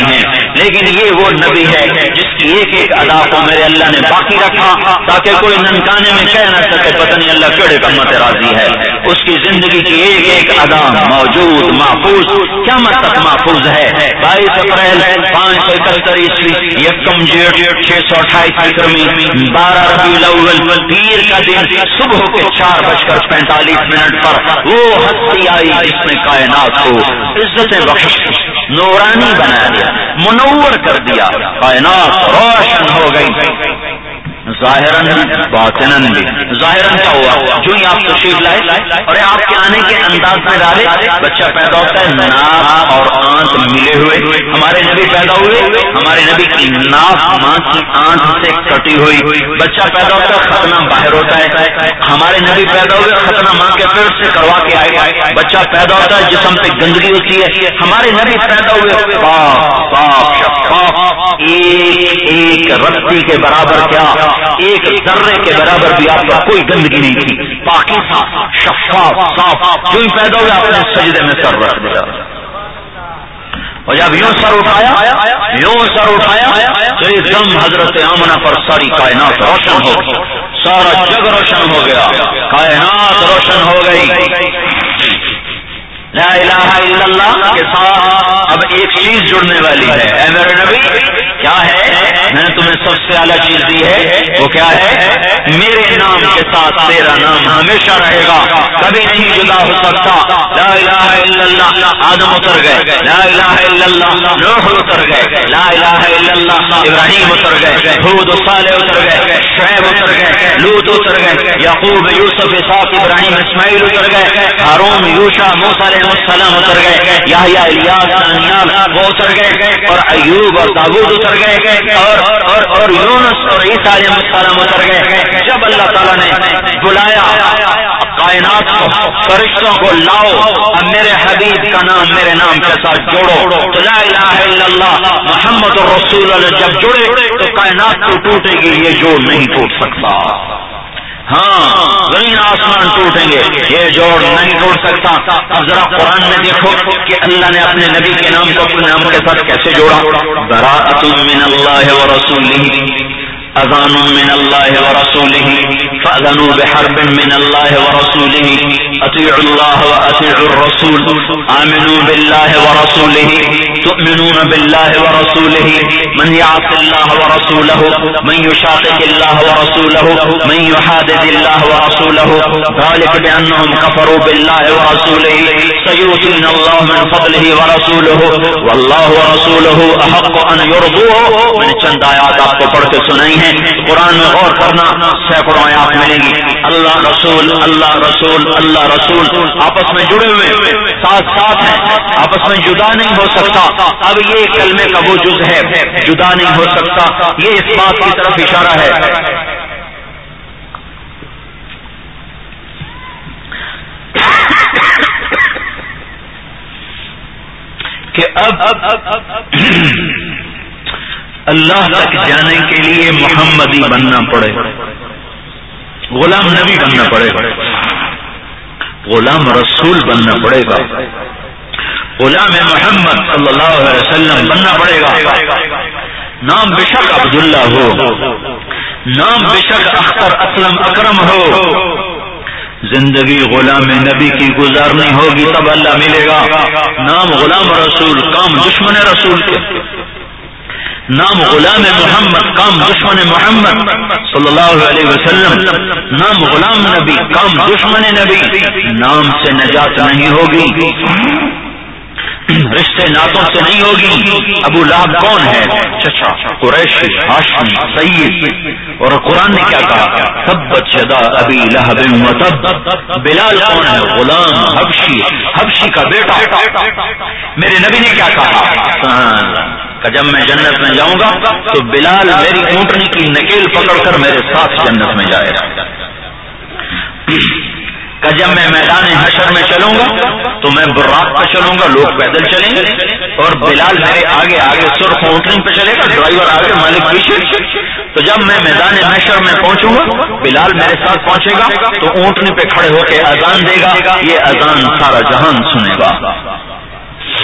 لیکن یہ وہ نبی ہے جس کی ایک ایک ادا کو میرے اللہ نے باقی رکھا تاکہ کوئی ننکانے میں کہہ نہ سکے پتہ نہیں اللہ کیڑے کمت راضی ہے. اس کی زندگی کی ایک ایک ادا موجود محفوظ قیامت تک محفوظ ہے. بائیس اپریل پانچ سو اکہتر عیسوی یکم جیٹھ چھ سو اٹھائیس وکرمی بارہ ربیع الاول پیر کا دن صبح کے چار بج کر پینتالیس منٹ پر وہ ہستی آئی جس نے کائنات کو عزتیں بخش نورانی بنا دیا منور کر دیا. کائنات روشن ہو گئی ظاہراً باطناً بھی. ظاہراً کیا ہوا جو ہی آپ تشریف لائے اور آپ کے آنے کے انداز میں ڈالے بچہ پیدا ہوتا ہے ناک اور آنت ملے ہوئے. ہمارے نبی پیدا ہوئے ہمارے نبی کی ناک ماں کی آنت سے کٹی ہوئی. بچہ پیدا ہوتا ہے ختنہ باہر ہوتا ہے. ہمارے نبی پیدا ہوئے ختنہ ماں کے پیٹ سے کروا کے آئے. بچہ پیدا ہوتا ہے جسم پہ گندگی ہوتی ہے. ہمارے نبی پیدا ہوئے پاک صاف شفاف ایک ایک رتی کے برابر کیا ایک ذرے کے برابر بھی آپ پر کوئی گندگی نہیں تھی. پاکی صاف شفاف صاف جو ہی پیدا ہوئے آپ نے سجدے میں سر رکھ دیا اور جب یوں سر اٹھایا یوں سر اٹھایا تو ایک دم حضرت آمنہ پر ساری کائنات روشن ہو سارا جگ روشن ہو گیا. کائنات روشن ہو گئی. لا الہ الا اللہ کے ساتھ اب ایک چیز جڑنے والی ہے. اے میرے نبی کیا ہے میں نے تمہیں سب سے اعلیٰ چیز دی ہے وہ کیا ہے میرے نام کے ساتھ تیرا نام ہمیشہ رہے گا کبھی نہیں جدا ہو سکتا. لا الہ الا اللہ آدم اتر گئے. لا الہ الا اللہ نوح اتر گئے. لا الہ الا اللہ ابراہیم اتر گئے. ہود و صالح اتر گئے. شعیب اتر گئے. لوط اتر گئے. یعقوب یوسف اسحاق ابراہیم اسماعیل اتر گئے. ہارون یوشع موسیٰ علیہ السلام اتر گئے. یحییٰ الیاس دانیال وہ اتر گئے اور ایوب اور داؤد اتر گئے اور اور اور یونس اور عیسیٰ علیہ السلام اتر گئے. جب اللہ تعالیٰ نے بلایا کائنات کو فرشتوں کو لاؤ اب میرے حبیب کا نام میرے نام کے ساتھ جوڑو تو لا الہ الا اللہ محمد رسول اللہ جب جڑے تو کائنات کو ٹوٹے گی یہ جوڑ نہیں ٹوٹ سکتا. ہاں زمین آسمان ٹوٹیں گے یہ جوڑ نہیں ٹوٹ سکتا. اب ذرا قرآن میں دیکھو کہ اللہ نے اپنے نبی کے نام کو اپنے نام کے ساتھ کیسے جوڑا. براءۃ من اللہ ورسولہ اذان من اللہ ورسولہ فاذنوا بحرب من اللہ ورسولہ اطیعوا اللہ واطیعوا الرسول آمنوا باللہ ورسولہ تؤمنون باللہ ورسولہ من یعص اللہ ورسولہ من یشاقق اللہ ورسولہ من یحادد اللہ ورسولہ ذلك بأنهم كفروا بالله ورسوله سيؤتينا الله من فضله ورسوله والله ورسوله أحق أن يرضوه. میں نے چند آیات آپ کو پڑھ کے سنائی ہیں. قرآن میں غور کرنا سینکڑوں آیات ملیں گی. اللہ رسول اللہ رسول اللہ رسول آپس میں جڑے ہوئے ساتھ ساتھ ہیں آپس میں جدا نہیں ہو سکتا. اب یہ کلمے کا وہ جز ہے جدا نہیں ہو سکتا. یہ اس بات کی طرف اشارہ ہے کہ اب اللہ تک جانے کے لیے محمدی بننا پڑے غلام نبی بننا پڑے گا غلام رسول بننا پڑے گا غلام محمد صلی اللہ علیہ وسلم بننا پڑے گا. نام بے شک عبداللہ ہو نام بے شک اختر اسلم اکرم ہو زندگی غلام نبی کی گزارنی ہوگی تب اللہ ملے گا. نام غلام رسول کام دشمن رسول کے نام غلام محمد کام دشمن محمد صلی اللہ علیہ وسلم. نام غلام نبی کام دشمن نبی. نام سے نجات نہیں ہوگی رشتے ناتوں سے نہیں ہوگی. ابو لہب کون ہے چچا قریشی ہاشمی سید اور قرآن نے کیا کہا تبت یدا ابی لہب وتب. بلال کون ہے غلام حبشی حبشی کا بیٹا. میرے نبی نے کیا کہا کہ جب میں جنت میں جاؤں گا تو بلال میری اونٹنی کی نکیل پکڑ کر میرے ساتھ جنت میں جائے گا. کہ جب میں میدان حشر میں چلوں گا تو میں براق پہ چلوں گا لوگ پیدل چلیں گے اور بلال میرے آگے آگے سرخ اونٹنی پہ چلے گا ڈرائیور آگے مالک پیچھے. تو جب میں میدان حشر میں پہنچوں گا بلال میرے ساتھ پہنچے گا تو اونٹنی پہ کھڑے ہو کے اذان دے گا. یہ اذان سارا جہان سنے گا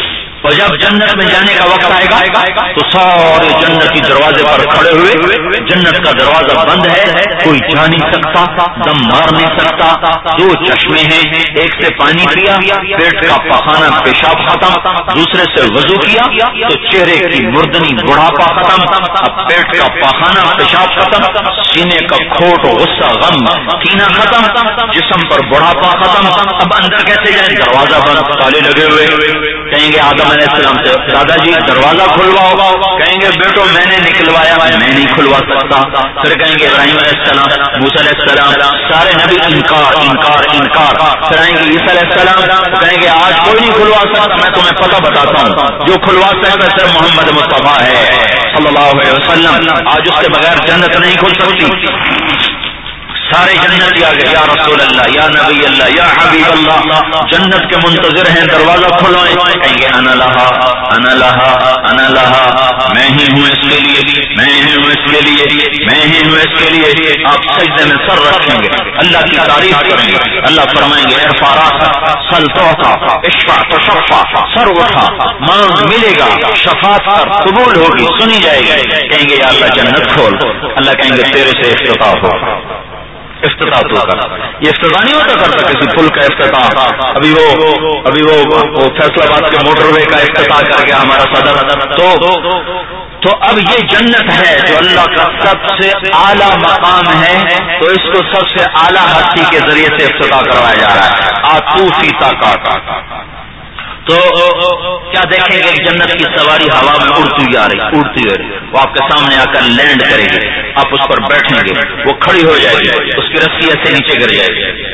اور جب جنت میں جانے کا وقت آئے گا تو سارے جنت کی دروازے پر کھڑے ہوئے، جنت کا دروازہ بند ہے، کوئی جا نہیں سکتا، دم مار نہیں سکتا، دو چشمے ہیں، ایک سے پانی پیا، پیٹ کا پخانا پیشاب ختم، دوسرے سے وضو کیا تو چہرے کی مردنی بڑھاپا ختم، اب پیٹ کا پخانا پیشاب ختم، سینے کا کھوٹ غصہ غم کینہ ختم، جسم پر بڑھاپا ختم، اب اندر کیسے جائیں؟ دروازہ بند، تالے لگے ہوئے، کہیں گے آدم علیہ السلام سے دادا جی دروازہ کھلواؤ، کہیں گے بیٹو میں نے نکلوایا، میں نہیں کھلوا سکتا، پھر کہیں گے ابراہیم علیہ السلام، موسیٰ علیہ السلام، سارے نبی انکار انکار انکار، پھر آئیں گے عیسیٰ علیہ السلام، کہیں گے آج کوئی نہیں کھلوا سکتا، میں تمہیں پتہ بتاتا ہوں، جو کھلوا سکتا صرف محمد مصطفیٰ ہے صلی اللہ علیہ وسلم، آج اس کے بغیر جنت نہیں کھل سکتی۔ سارے جنت آ گئے، یا رسول اللہ، یا نبی اللہ، یا حبیب اللہ، جنت کے منتظر ہیں، دروازہ کھلوائیں، کہیں گے انا لہا انا لہا انا لہا، میں ہی ہوں اس کے لیے، میں ہی ہوں اس کے لیے، میں ہی ہوں اس کے لیے، آپ سجدے میں سر رکھیں گے، اللہ کی تعریف کریں گے، اللہ فرمائیں گے ارفع راسک سل تعطا اشفع تشفع، سر اٹھا مانگ ملے گا، شفاعت کر قبول ہوگی سنی جائے گی، کہیں گے یا اللہ جنت کھول، اللہ کہیں گے تیرے سے افتتاح ہو، افتتاح تو کر، یہ افتتاح نہیں ہوتا کرتا کسی پل کا افتتاح، ابھی وہ ابھی وہ فیصلہ آباد کے موٹر وے کا افتتاح کر گیا ہمارا صدر، تو تو اب یہ جنت ہے جو اللہ کا سب سے اعلیٰ مقام ہے، تو اس کو سب سے اعلیٰ ہستی کے ذریعے سے افتتاح کروایا جا رہا ہے، آتوفی طاقت، تو کیا دیکھیں گے جنت کی سواری ہوا میں اڑتی آ رہی اڑتی آ رہی وہ آپ کے سامنے آ کر لینڈ کرے گی، آپ اس پر بیٹھیں گے، وہ کھڑی ہو جائے گی، اس کی رسی ایسے نیچے گر جائے گی،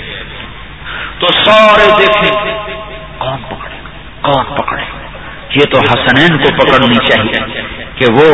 تو سارے دیکھیں کون پکڑے کون پکڑے، یہ تو حسنین کو پکڑنی چاہیے کہ وہ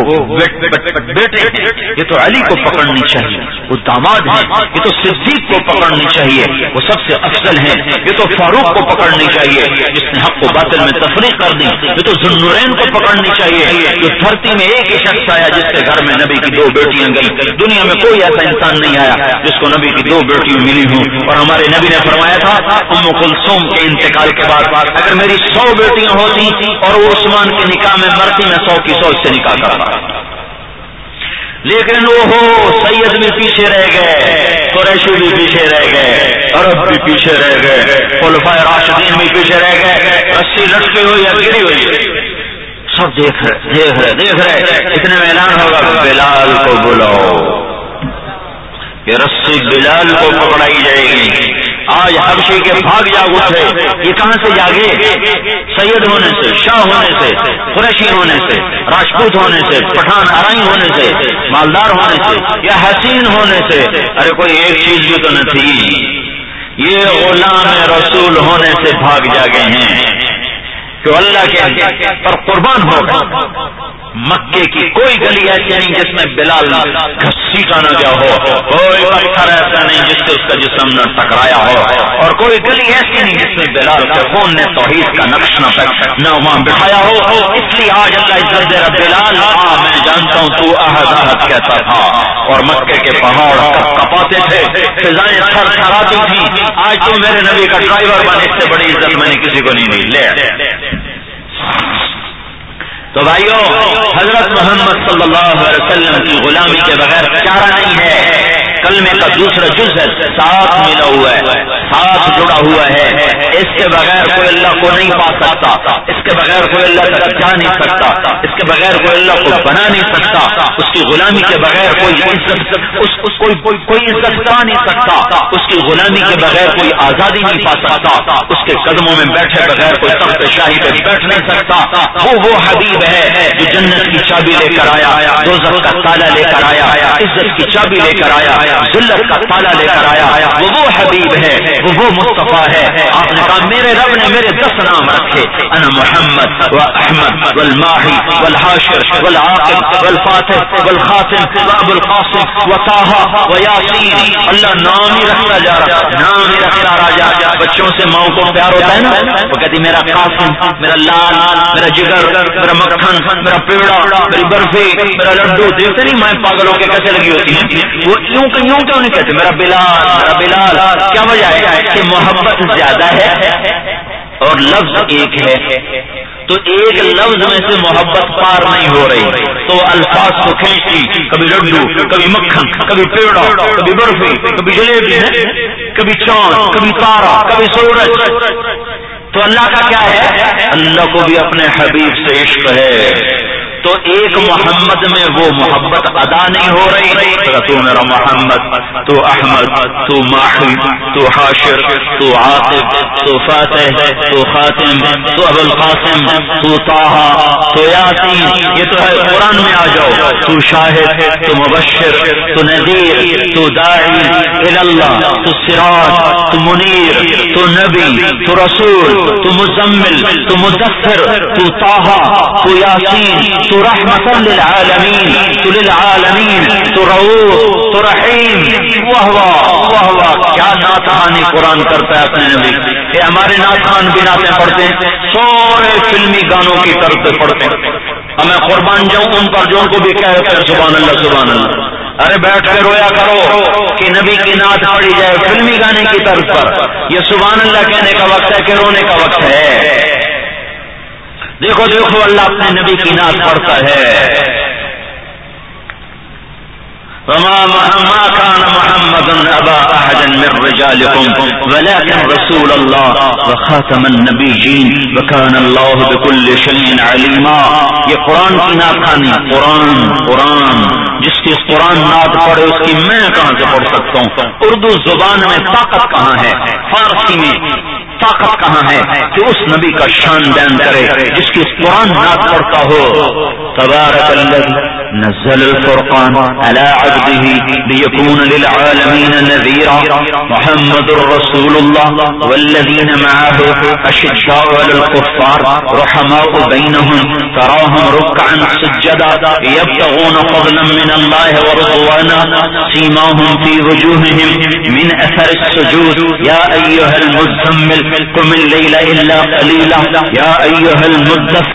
بیٹے ہیں، یہ تو علی کو پکڑنی چاہیے، وہ داماد ہیں، یہ تو صدیق کو پکڑنی چاہیے، وہ سب سے افضل ہیں، یہ تو فاروق کو پکڑنی چاہیے جس نے حق و باطل میں تفریق کر دی، یہ تو ذوالنورین کو پکڑنی چاہیے، جو دھرتی میں ایک ہی شخص آیا جس کے گھر میں نبی کی دو بیٹیاں گئی، دنیا میں کوئی ایسا انسان نہیں آیا جس کو نبی کی دو بیٹیاں ملی ہوں، اور ہمارے نبی نے فرمایا تھا ام کلثوم کے انتقال کے بعد اگر میری سو بیٹیاں ہوتی اور وہ عثمان کے نکاح میں مرتی میں سو کی سو سے نکاح کرتا، لیکن وہ ہو سید بھی پیچھے رہ گئے، قریشی بھی پیچھے رہ گئے، عرب بھی پیچھے رہ گئے، خلفائے راشدین بھی پیچھے رہ گئے، رسی لٹکی ہوئی یا گری ہوئی سب دیکھ رہے دیکھ رہے دیکھ رہے اتنے میں اعلان ہوگا بلال کو بلاؤ، یہ رسی بلال کو پکڑائی جائے گی، آج حبشی کے بھاگ جاگ اٹھے، یہ کہاں سے جاگے؟ سید ہونے سے، شاہ ہونے سے، قریشی ہونے سے، راجپوت ہونے سے، پٹھان آرائی ہونے سے، مالدار ہونے سے، یا حسین ہونے سے، ارے کوئی ایک چیز بھی تو نہ تھی، یہ غلام رسول ہونے سے بھاگ جاگے ہیں کہ اللہ کے پر قربان ہو گئے۔ مکے کی کوئی گلی ایسی نہیں جس میں بلال گھسیٹا نہ گیا ہو، کوئی پتھر ایسا نہیں جس سے اس کا جسم نہ ٹکرایا ہو، اور کوئی گلی ایسی نہیں جس میں بلال کے خون نے توحید کا نقش نہ نہ وہاں بٹھایا ہو، اس لیے آج اللہ عزت دے رہا بلال آ میں جانتا ہوں تو احد احد کہتا تھا، اور مکے کے پہاڑ کپ کپاتے تھے، فضائیں تھر تھراتی تھیں، آج تو میرے نبی کا ڈرائیور بن، اس سے بڑی عزت میں نے کسی کو نہیں دی لے۔ تو بھائیو حضرت محمد صلی اللہ علیہ وسلم کی غلامی کے بغیر چارہ نہیں ہے، کلمے کا دوسرا جز ہے، ساتھ ملا ہوا ہے، ساتھ جڑا ہوا ہے، اس کے بغیر کوئی اللہ کو نہیں پا سکتا، اس کے بغیر کوئی اللہ تک جا نہیں سکتا، اس کے بغیر کوئی اللہ کو بنا نہیں سکتا، اس کی غلامی کے بغیر کوئی عزت اس, اس کوئی کوئی عزت پا نہیں سکتا، اس کی غلامی کے بغیر کوئی آزادی نہیں پا سکتا، اس کے قدموں میں بیٹھے بغیر کوئی تخت شاہی پہ بیٹھ نہیں سکتا، وہ وہ حبیب ہے جو جنت کی چابی لے کر آیا، دوزخ کا تالا لے کر آیا، عزت کی چابی لے کر آیا، ذلت کا تالا لے کر آیا، وہ وہ حبیب ہے، وہ وہ مصطفیٰ ہے۔ آپ نے کہا میرے رب نے میرے دس نام رکھے، انا محمد و احمد والماحی والحاشر والعاقب والفاتح والخاتم وابو القاسم و طٰہٰ و یاسین، اللہ نام ہی رکھتا جا رہا، نام ہی رکھتا رہا جا۔ بچوں سے ماں کو پیار ہوتا ہے نا، وہ کہتی میرا قاسم، میرا لال، میرا جگر، میرا مکھن، میرا پیڑا، میری برفی، میرا لڈو، دیکھتے نہیں مائیں پاگلوں کے کیسے لگی ہوتی ہیں، وہ یوں یوں کیوں نہیں کہتے میرا بلال، میرا بلال؟ کیا وجہ ہے کہ محبت زیادہ ہے اور لفظ ایک ہے، تو ایک لفظ میں سے محبت پار نہیں ہو رہی، تو الفاظ کو کھینچتی، کبھی لڈو، کبھی مکھن، کبھی پیڑا، کبھی برفی، کبھی جلیبی، کبھی چاند، کبھی تارا، کبھی سورج۔ تو اللہ کا کیا ہے؟ اللہ کو بھی اپنے حبیب سے عشق ہے، تو ایک محمد میں وہ محبت ادا نہیں ہو رہی۔ تو میرا محمد، تو احمد، تو ماحی، تو حاشر، تو عاطف، تو فاتح، تو خاتم، تو ابو القاسم، تو طه، تو یاسین، یہ تو ہے قرآن میں آ جاؤ، تو شاہد، تو مبشر، تو نذیر، تو داعی اللہ، تو سراج، تو منیر، تو نبی، تو رسول، تو مزمل، تو مدثر، تو طه، تو یاسین، تو رحمت للعالمین، تو للعالمین، تو رؤوف، تو رحیم۔ واہ واہ واہ واہ، کیا نعت خوانی قرآن کرتا ہے اپنے نبی۔ یہ ہمارے نعت خوان بھی نعتیں پڑھتے ہیں، سورے فلمی گانوں کی طرف پڑھتے ہیں۔ ہمیں قربان جاؤں ان پر جو ان کو بھی کہتے ہیں سبحان اللہ سبحان اللہ۔ ارے بیٹھ کے رویا کرو کہ نبی کی نعت پڑھی جائے فلمی گانے کی طرز پر، یہ سبحان اللہ کہنے کا وقت ہے کہ رونے کا وقت ہے؟ دیکھو دیکھو اللہ اپنے نبی کی نعت پڑھتا ہے۔ وما ما كان محمد ابا احد من رجالكم ولكن رسول الله وخاتم النبيين وكان الله بكل شيء عليما۔ یہ قرآن کی نعت خوانی، قرآن قرآن جس کی قرآن نعت پڑھے اس کی میں کہاں سے پڑھ سکتا ہوں؟ اردو زبان میں طاقت کہاں ہے، فارسی میں طاقت کہاں ہے کہ اس نبی کا شان بیان کرے جس کی قرآن نعت پڑھتا ہو۔ تبارک الذی نزل الفرقان على عبده ليكون للعالمين نذيرا محمد رسول الله والذين معه أشداء على الكفار رحماء بينهم تراهم ركعا سجدا يبتغون فضلا من الله ورضوانا سيماهم في وجوههم من أثر السجود يا أيها المزمل قم الليل إلا قليلا يا أيها المدثر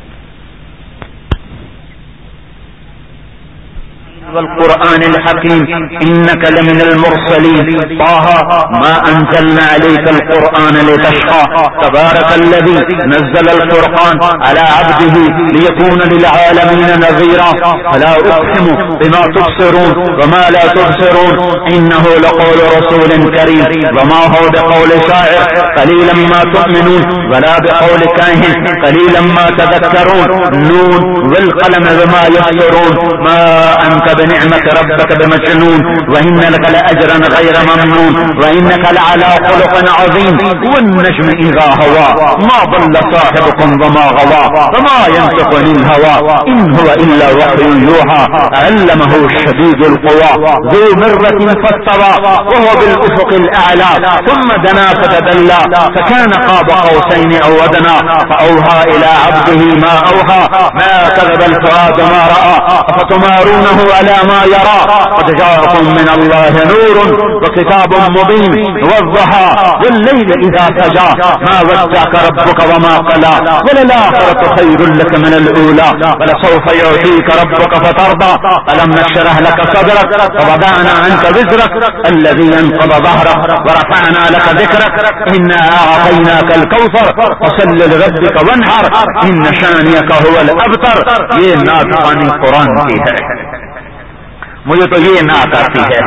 والقرآن الحكيم إنك لمن المرسلين طه ما أنزلنا عليك القرآن لتشقى تبارك الذي نزل الفرقان على عبده ليكون للعالمين نذيرا فلا أقسم بما تبصرون وما لا تبصرون إنه لقول رسول كريم وما هو بقول شاعر قليلا ما تؤمنون ولا بقول كاهن قليلا ما تذكرون نون والقلم بما يسطرون ما أنت بنعمة ربك بمجنون وإن لك لأجرا غير ممنون وإنك لعلى خلق عظيم والنجم إذا هوى ما ضل صاحبكم وما غوى وما ينطق عن الهوى إن هو إلا وحي يوحى علمه شديد القوى ذو مرة فاستوى وهو بالأفق الأعلى ثم دنا فتدلى فكان قاب قوسين أو أدنى فأوحى إلى عبده ما أوحى ما كذب الفؤاد ما رأى أفتمارونه على ما يرى قد جاءكم من الله نور وكتاب مبين والضحى والليل إذا سجى ما ودعك ربك وما قلى وللآخرة خير لك من الأولى ولسوف يعطيك ربك فترضى ألم نشرح لك صدرك ووضعنا عنك وزرك الذي ينقض ظهرك ورفعنا لك ذكرك إنا أعطيناك الكوثر فصل لربك وانحر إن شانئك هو الأبتر۔ یہ نعت خوانی قرآن کی ہے، مجھے تو یہ نعت آتی ہے،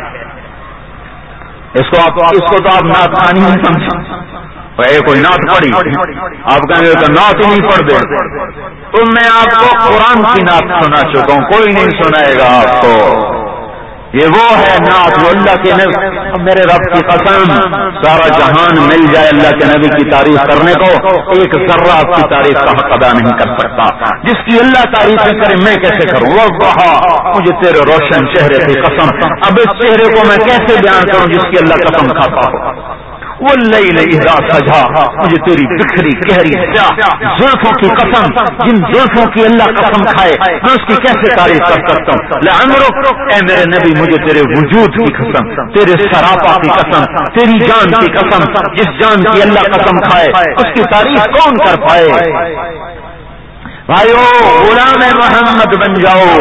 اس کو آپ اس کو تو آپ نعت خوانی نہیں سمجھیں۔ کوئی نعت پڑھی آپ کہیں گے تو نعت ہی نہیں پڑھ دے، تو میں آپ کو قرآن کی نعت سنا چکا ہوں، کوئی نہیں سنائے گا آپ کو۔ یہ وہ ہے نعت جو اللہ کے نبی، میرے رب کی قسم سارا جہان مل جائے اللہ کے نبی کی تعریف کرنے کو، ایک ذرہ آپ کی تعریف کا حق ادا نہیں کر سکتا۔ جس کی اللہ تعریفیں کرے میں کیسے کروں؟ وہ کہا مجھے تیرے روشن چہرے کی قسم، اب اس چہرے کو میں کیسے بیان کروں جس کی اللہ قسم کھاتا ہو؟ واللیل اذا سجا، مجھے تیری بکھری گہری سیاہ زلفوں کی قسم، جن زلفوں کی اللہ قسم کھائے میں اس کی کیسے تعریف کر سکتا ہوں؟ لعمرک، اے میرے نبی مجھے تیرے وجود کی قسم، تیرے سراپا کی قسم، تیری جان کی قسم، جس جان کی اللہ قسم کھائے اس کی تعریف کون کر پائے؟ بھائیو غلام محمد بن جاؤ،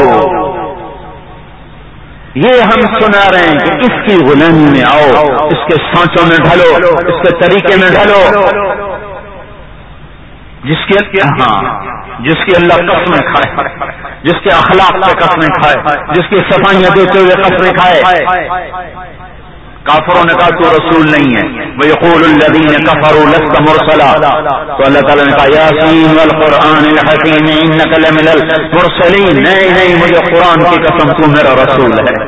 یہ ہم سنا رہے ہیں کہ اس کی غلامی میں آؤ، اس کے سانچوں میں ڈھلو، اس کے طریقے میں ڈھلو۔ جس کی ہاں جس کی اللہ قسمیں کھائے، جس کے اخلاق سے قسمیں کھائے، جس کی صفائیاں دیتے ہوئے قسمیں کھائے. کافروں نے کہا تو رسول نہیں ہے. وَيَقُولُ الَّذِينَ كَفَرُوا لَسْتَ مُرْسَلًا، تو اللہ تعالیٰ نے کہا یاسین وَالْقُرْآنِ الْحَکِیمِ إِنَّکَ لَمِنَ الْمُرْسَلِینَ، نہیں نہیں مجھے قرآن کی قسم تو میرا رسول ہے.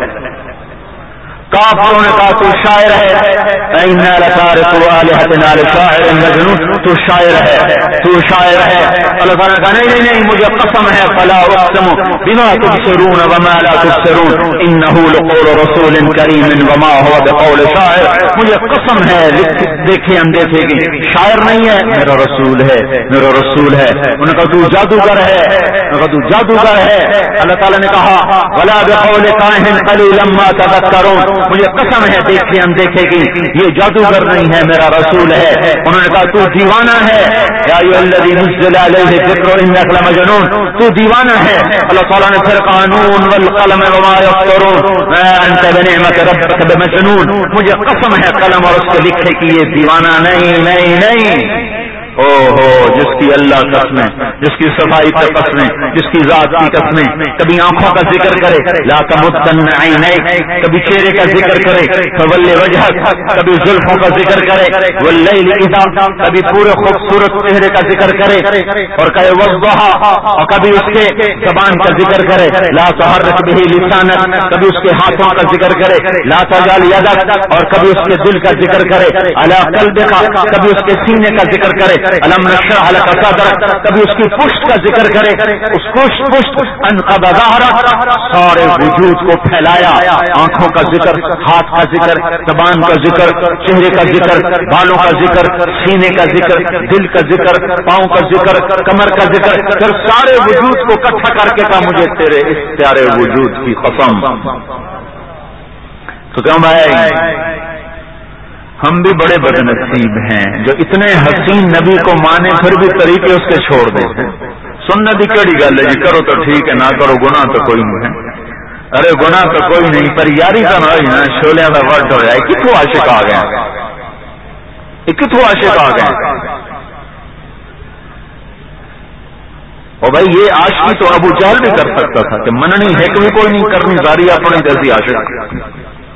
کافروں نے کہا تو شاعر ہے، اِنَّا لَتَارِكُوا آلِهَتِنَا لِشَاعِرٍ مَجْنُونٍ، تو شاعر ہے تو شاعر ہے. اللہ تعالیٰ نے کہا نہیں نہیں نہیں مجھے قسم ہے، فَلَا أُقْسِمُ بِمَا تُبْصِرُونَ وَمَا لَا تُبْصِرُونَ إِنَّهُ لَقَوْلُ رَسُولٍ كَرِيمٍ وَمَا هُوَ بِقَوْلِ شَاعِرٍ. مجھے قسم ہے دیکھے اندیکھے گی، شاعر نہیں ہے، میرا رسول ہے میرا رسول ہے. انہوں نے کہا تو جادوگر ہے، انہوں نے کہا تو جادوگر ہے. اللہ تعالیٰ نے کہا وَلَا بِقَوْلِ كَاهِنٍ قَلِيلًا مَا تَذَكَّرُونَ، مجھے قسم ہے دیکھے اندیکھے گی یہ جادوگر نہیں ہے، میرا رسول ہے. انہوں نے کہا تو دیوانہ ہے، یا ایھا الذی نزل علیہ الذکر انک لمجنون، تو دیوانہ ہے. اللہ تعالیٰ نے پھر قانون والقلم وما یسطرون ما انت بنعمت ربک بمجنون، مجھے قسم ہے قلم اور اس کے لکھے کی یہ دیوانہ نہیں نہیں نہیں. او ہو جس کی اللہ قسمیں، جس کی صفائی پر قسمیں، جس کی ذات کی قسمیں. کبھی آنکھوں کا ذکر کرے لا تمدن عینیک، کبھی چہرے کا ذکر کرے فول وجہک، کبھی زلفوں کا ذکر کرے واللیل اذا، کبھی پورے خوبصورت چہرے کا ذکر کرے اور کہے والضحی، اور کبھی اس کے زبان کا ذکر کرے لا تحرک به لسانک، کبھی اس کے ہاتھوں کا ذکر کرے لا تجعل یدک، اور کبھی اس کے دل کا ذکر کرے علی قلبک، کبھی اس کے سینے کا ذکر کرے الم نشرح لک صدرک، کبھی اس کی پشت کا ذکر کرے اس پشت پشت انقض ظہرک، سارے وجود کو پھیلایا. آنکھوں کا ذکر، ہاتھ کا ذکر، زبان کا ذکر، چہرے کا ذکر، بالوں کا ذکر، سینے کا ذکر، دل کا ذکر، پاؤں کا ذکر، کمر کا ذکر، پھر سارے وجود کو اکٹھا کر کے کہا مجھے تیرے اس پیارے وجود کی قسم. تو کیوں بھائی ہم بھی بڑے بد نصیب ہیں جو اتنے حسین نبی کو مانے پھر بھی طریقے اس کے چھوڑ دیتے. سننا بھی کیڑی گل ہے جی، کرو تو ٹھیک ہے، نہ کرو گناہ تو کوئی نہیں ہے. ارے گناہ تو کوئی نہیں پر یاری کا نہ نا شولیاں کا ورڈ ہو جائے. کتوں عاشق آ گیا، کتوں عاشق آ گئے. اور بھائی یہ عاشقی تو ابو جہل بھی کر سکتا تھا کہ مننی ہے کہ کوئی نہیں کرنی داری اپنی جیسی عاشق.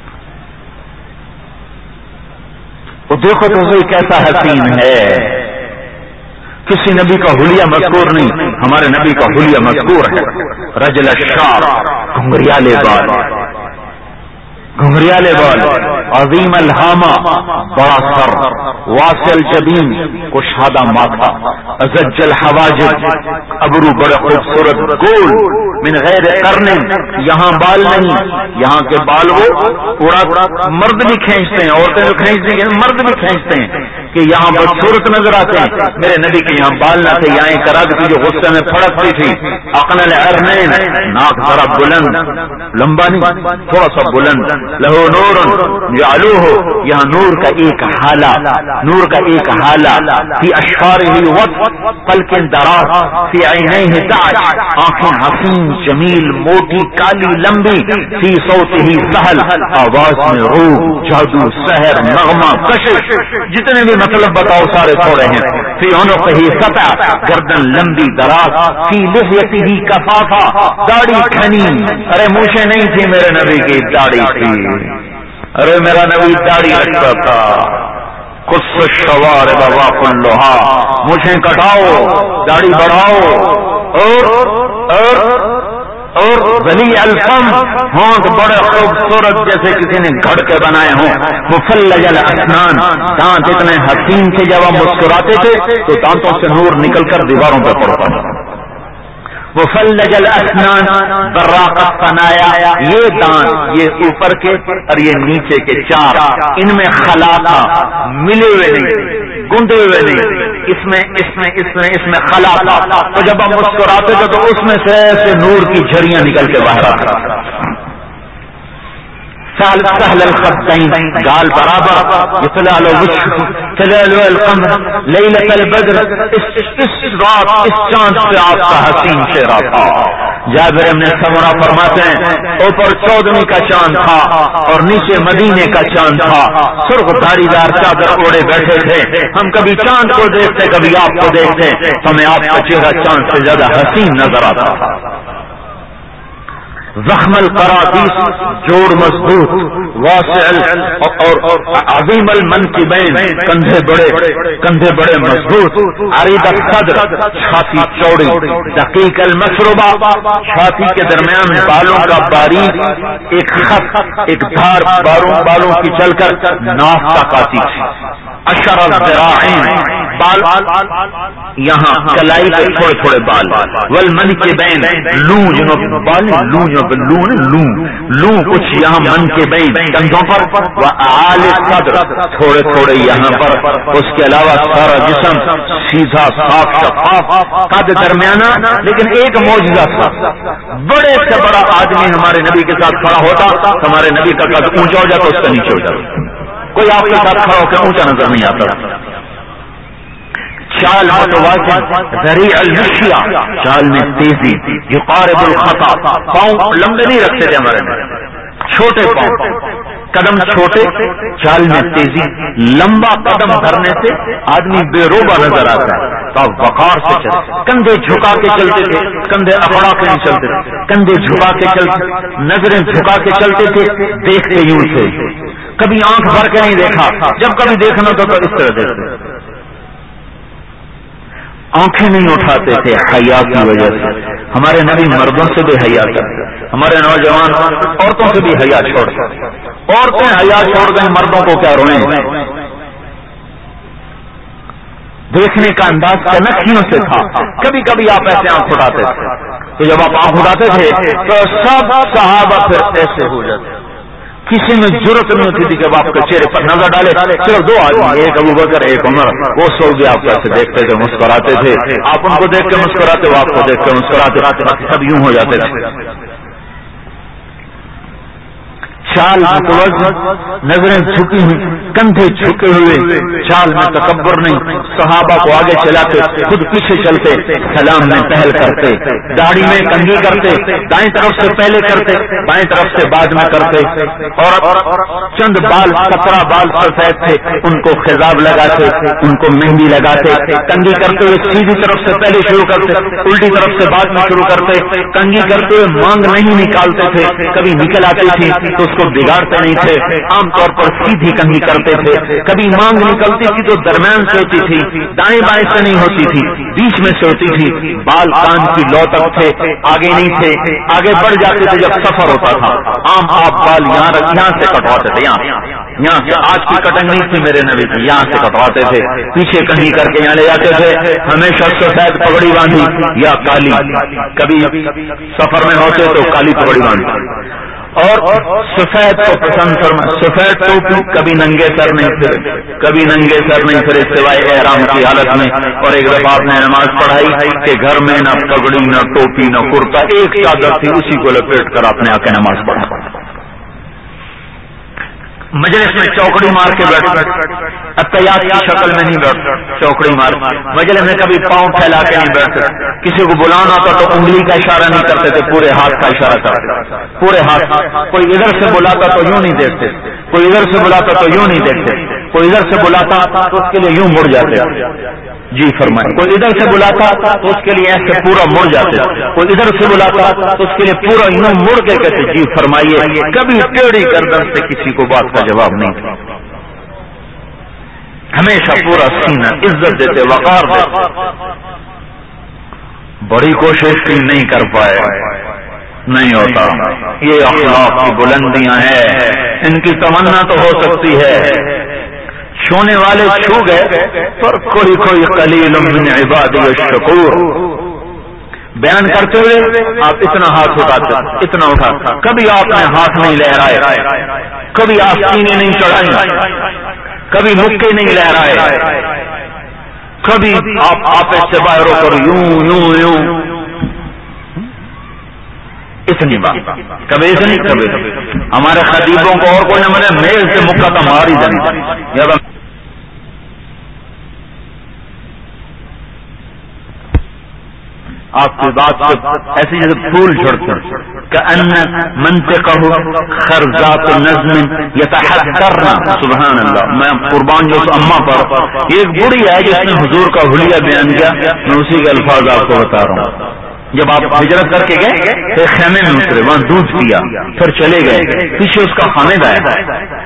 وہ دیکھو تو صحیح کیسا حسین ہے. کسی نبی کا حلیہ مذکور نہیں، ہمارے نبی کا حلیہ مذکور ہے. رجل الشعر، گھنگریالے بال، گھنگریالے بال، عظیم الہامہ، بڑا سر، واسع الجبین، کشادہ ماتھا، ازج الحواجب، ابرو بڑے خوبصورت گول، من غیر قرن، یہاں بال نہیں، یہاں کے بال وہ اڑا مرد بھی کھینچتے ہیں، عورتیں جو کھینچتے ہیں مرد بھی کھینچتے ہیں کہ یہاں بدصورت نظر آتے ہیں. میرے نبی کے یہاں بال نہ تھے، یہاں کرد کی جو غصے میں پھڑکتی تھی. اقنل عرنین، ناک ذرا بلند، لمبا نہیں تھوڑا سا بلند. لہو نور جعلوہ، یہاں نور کا ایک حالہ، نور کا ایک حالہ. فی اشفارہ وقت پلکن دراز، فی عینیہ دعج، آنکھیں حسین جمیل موٹی کالی لمبی. فی صوتہ سہل، آواز میں روح جادو سحر نغمہ کشش، جتنے بھی مطلب بتاؤ سارے تھوڑے ہیں. فی عنقہ سطع، گردن لمبی دراز. فی لحیتہ کفافہ، داڑھی گھنی. ارے مونچھیں نہیں تھی میرے نبی کی، داڑھی تھی. ارے میرا نبی داڑھی رکھتا تھا. قص الشوارب وكلها، مونچھیں کٹاؤ داڑھی بڑھاؤ اور اور اور ذلی الفم، ہونٹ بڑے خوبصورت جیسے کسی نے گھڑ کے بنائے ہوں. مفلج الاسنان، دانت اتنے حسین تھے جب ہم مسکراتے تھے تو دانتوں سے نور نکل کر دیواروں پہ پڑتا تھا. مفلج الاسنان براق الثنایا، یہ دانت یہ اوپر کے اور یہ نیچے کے چار، ان میں خلا تھا، ملے ہوئے نہیں، گندے ہوئے نہیں. اس میں اس میں اس میں اس میں خلا تھا. تو جب ہم مسکراتے تھے تو اس میں سے ایسے نور کی جھڑیاں نکل کے باہر آتی. سہل سہل الخدین، گال برابر. اطلال وجه تلال القمر لیلۃ البدر، اس اس رات اس چاند سے آپ کا حسین چہرہ تھا. جابر ابن سمرہ فرماتے ہیں اوپر چودہویں کا چاند تھا اور نیچے مدینے کا چاند تھا، سرخ دھاری دار چادر اوڑے بیٹھے تھے، ہم کبھی چاند کو دیکھتے کبھی آپ کو دیکھتے، ہمیں آپ کا چہرہ چاند سے زیادہ حسین نظر آتا تھا۔ زخم القرابیس، جوڑ مضبوط، واسع اور عظیم المنکبین، کندھے بڑے کندھے بڑے مضبوط، عریض الصدر، چھاتی چوڑی، دقیق المشربہ، چھاتی کے درمیان بالوں کا باریک ایک خط ایک دھار بالوں بالوں کی چل کر ناف تک آتی تھی، اشر الذراعین، بال یہاں کلائی پہ تھوڑے تھوڑے بال، والمنکبین، لوں جو بال لوں جو لون لوں لوں کچھ یہاں من کے بین کندھوں پر، وعال صدر، تھوڑے تھوڑے یہاں پر، اس کے علاوہ سارا جسم سیدھا صاف شفاف، قد درمیانہ لیکن ایک معجزہ تھا، بڑے سے بڑا آدمی ہمارے نبی کے ساتھ کھڑا ہوتا، ہمارے نبی کا قد اونچا ہو جاتا اس کا نیچے ہو جاتا، کوئی آپ کے ساتھ کھڑا ہو کے اونچا نظر نہیں آتا۔ چال متوازن، ذریع المشیہ، چال میں تیزی، یقارب الخطا، پاؤں لمبے نہیں رکھتے تھے ہمارے میں، چھوٹے پاؤں، قدم چھوٹے، چال میں تیزی، لمبا قدم بھرنے سے آدمی بے روبہ نظر آتا ہے تو وقار سے چلتے، کندھے جھکا کے چلتے تھے، کندھے اکڑا کے نہیں چلتے تھے، کندھے جھکا کے چلتے، نظریں جھکا کے چلتے تھے، دیکھتے یوں تھے، کبھی آنکھ بھر کے نہیں دیکھا، جب کبھی دیکھنا تو اس طرح دیکھتے، آنکھیں نہیں اٹھاتے تھے حیا کی وجہ سے، ہمارے نبی مردوں سے بھی حیا کرتے، ہمارے نوجوان عورتوں سے بھی حیا چھوڑتے، عورتیں حیا چھوڑ گئیں، مردوں کو کیا روئیں، دیکھنے کا انداز کنکھیوں سے تھا، کبھی کبھی آپ ایسے آنکھ اٹھاتے تھے تو جب آپ آنکھ اٹھاتے تھے تو سب صحابہ پھر ایسے ہو جاتے، کسی میں ضرورت نہیں ہوتی تھی کہ آپ کے چہرے پر نظر ڈالے، صرف دو آدمی، ایک ابو بکر ایک عمر، وہ سو گیا آپ کیسے دیکھتے تھے، مسکراتے تھے، آپ ان کو دیکھ کے مسکراتے، وہ آپ کو دیکھ کے مسکراتے، سب یوں ہو جاتے تھے، چال متوازن، نظریں جھکی ہوئی، کندھے جھکے ہوئے، چال میں تکبر نہیں، صحابہ کو آگے چلاتے، خود پیچھے چلتے، سلام میں پہل کرتے، داڑھی میں کنگھی کرتے، دائیں طرف سے پہلے کرتے، بائیں طرف سے بعد میں کرتے، اور چند بال سترہ بال سفید تھے ان کو خضاب لگاتے، ان کو مہندی لگاتے، کنگھی کرتے ہوئے سیدھی طرف سے پہلے شروع کرتے، الٹی طرف سے بعد میں شروع کرتے، کنگھی کرتے ہوئے مانگ نہیں نکالتے تھے، کبھی نکل آتی تھی تو اس کو بگاڑتے نہیں تھے، عام طور پر سیدھی کنگھی کرتے تھے، کبھی مانگ نکلتی تھی تو درمیان سے ہوتی تھی، دائیں بائیں سے نہیں ہوتی تھی، بیچ میں سے ہوتی تھی، بال کان کی لو تک تھے، آگے نہیں تھے، آگے بڑھ جاتے تھے جب سفر ہوتا تھا، عام آپ بال یہاں یہاں سے کٹواتے تھے، یہاں یہاں سے، آج کی کٹنگ نہیں تھی میرے نبی کی، یہاں سے کٹواتے تھے، پیچھے کنگھی کر کے یہاں لے جاتے تھے، ہمیشہ سفید پگڑی باندھی یا کالی، کبھی سفر میں ہوتے تو کالی پگڑی باندھی، اور سفید کو پسند فرما، سفید ٹوپی، کبھی ننگے سر نہیں پھرے، کبھی ننگے سر نہیں پھرے سوائے احرام کی حالت میں، اور ایک دفعہ آپ نے نماز پڑھائی کہ گھر میں نہ پگڑی نہ ٹوپی نہ کرتا، ایک چادر تھی اسی کو لپیٹ کر آپ نے آ کے نماز پڑھا، مجلس میں چوکڑی مار کے بیٹھ، اطیات کی شکل میں نہیں بیٹھ، چوکڑی مار، مجلس میں کبھی پاؤں پھیلا کے نہیں بیٹھتے، کسی کو بلانا تھا تو انگلی کا اشارہ نہیں کرتے تھے، پورے ہاتھ کا اشارہ کرتے، پورے ہاتھ، کوئی ادھر سے بلاتا تو یوں نہیں دیکھتے، کوئی ادھر سے بلاتا تو یوں نہیں دیکھتے، کوئی ادھر سے بلاتا تو اس کے لیے یوں مڑ جاتے، جی فرمائیں، کوئی ادھر سے بلاتا تو اس کے لیے ایسے پورا مڑ جاتے، کوئی ادھر سے بلاتا تو اس کے لیے پورا یوں مڑ کے کہتے، جی فرمائیے، کبھی ٹیڑھی گردن سے کسی کو بات کا جواب نہیں تھا، ہمیشہ پورا سینہ، عزت دیتے، وقار دیتے، بڑی کوشش کی نہیں کر پائے، نہیں ہوتا، یہ اخلاق کی بلندیاں ہیں، ان کی تمنا تو ہو سکتی ہے، چھونے والے چھو گئے، پر کوئی کوئی قلیل من عبادی الشکور، بیان کرتے ہوئے آپ اتنا ہاتھ اٹھاتے، اتنا اٹھا، کبھی آپ نے ہاتھ نہیں لہرائے، کبھی آپ سینے نہیں چڑھائے، کبھی مکے نہیں لہرائے، کبھی آپ آپ سے باہر ہو کر یوں یوں یوں، اتنی بات، کبھی اتنی کبھی ہمارے خطیبوں کو اور کوئی نہ ملے، میل سے مکہ تو ہماری جانی، آپ کی بات سے ایسی جیسے پھول جھڑتے ہیں کأن منطقہ خرزات نظم یتحدرن. سبحان اللہ. میں قربان جو اماں پر ایک بڑی ہے جس نے حضور کا حلیہ بیان کیا، میں اسی کے الفاظ آپ کو بتا رہا ہوں. جب آپ ہجرت کر کے گئے پھر خیمے میں اترے، وہاں دودھ پیا، پھر چلے گئے، پیچھے اس کا خامد آیا.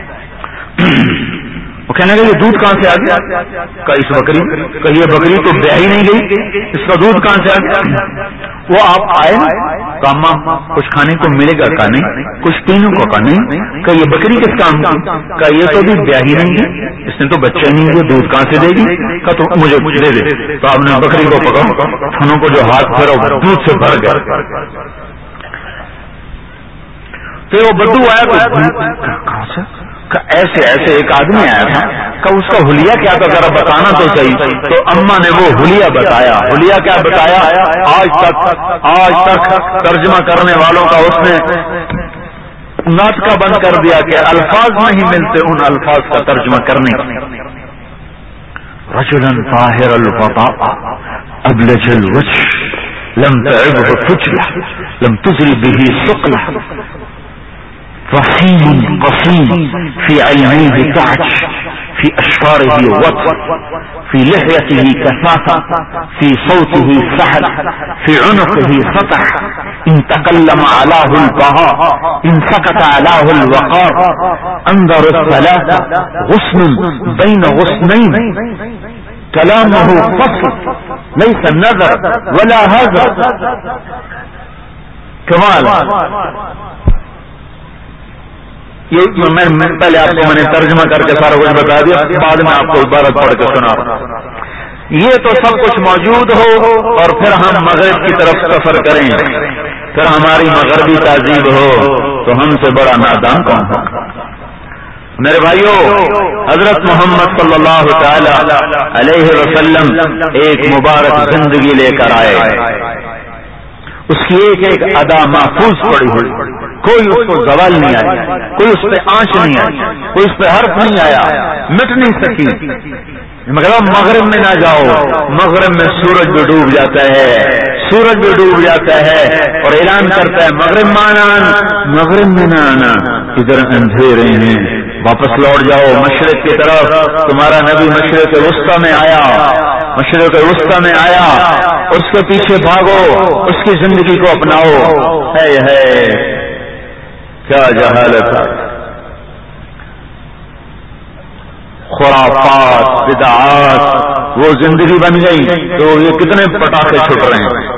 وہ کہنے لگے یہ دودھ کہاں سے آ گیا؟ کہ اس بکری کہ یہ بکری تو بیاہی نہیں گئی، اس کا دودھ کہاں سے آ گیا؟ وہ آپ آئے کہ اماں کچھ کھانے کو ملے گا کہ نہیں، کچھ پینے کو کہ نہیں، کہ یہ بکری کس کام کی؟ کہ یہ تو بھی بیاہی نہیں ہے، اس نے تو بچے نہیں دیے، دودھ کہاں سے دے گی؟ کہ تو مجھے دے دے. تو آپ نے بکری کو پکڑا، تھنوں کو جو ہاتھ پھیرا دودھ سے بھر گیا. پھر وہ بدو آیا تو کہاں سے؟ ایسے ایسے ایک آدمی آیا تھا کہ اس کا حلیہ کیا تھا ذرا بتانا تو صحیح. تو اماں نے وہ حلیہ بتایا. حلیہ کیا بتایا؟ آج تک آج تک ترجمہ کرنے والوں کا اس نے ناطقہ بند کر دیا کہ الفاظ نہیں ملتے ان الفاظ کا ترجمہ کرنے کا. رجلا طاہر الوضاء ابلج الوجه لم تعبه فجلة لم تزل به ثقلة رحيم قصيم في عينيه تعج في أشفاره وطر في لحيته كثافة في صوته سحل في عنقه سطح إن تكلم علاه البهاء إن سكت علاه الوقار أنظر الثلاثة غصن بين غصنين كلامه فصل ليس النذر ولا هذر. كمال یہ میں پہلے آپ کو میں نے ترجمہ کر کے سارا کچھ بتا دیا، بعد میں آپ کو عبارت پڑھ کے سنا رہا ہوں. یہ تو سب کچھ موجود ہو اور پھر ہم مغرب کی طرف سفر کریں، پھر ہماری مغربی تہذیب ہو تو ہم سے بڑا نادان کون ہو؟ میرے بھائیو، حضرت محمد صلی اللہ تعالی علیہ وسلم ایک مبارک زندگی لے کر آئے. اس کی ایک ایک ادا محفوظ پڑی ہوئی، کوئی اس کو زوال نہیں آیا، کوئی اس پہ آنچ نہیں آئی، کوئی اس پہ حرف نہیں آیا، مٹ نہیں سکی. مگر مغرب میں نہ جاؤ، مغرب میں سورج بھی ڈوب جاتا ہے، سورج بھی ڈوب جاتا ہے اور اعلان کرتا ہے مغرب میں آنا، مغرب میں نہ آنا، ادھر اندھیرے ہیں، واپس لوٹ جاؤ مشرق کی طرف. تمہارا نبی مشرق وسطی میں آیا، مشرق وسطی میں آیا، اس کے پیچھے بھاگو، اس کی زندگی کو اپناؤ. ہے ہے کیا جہالت، خرافات، بدعات وہ زندگی بن گئی. تو یہ کتنے پٹاخے چھٹ رہے ہیں،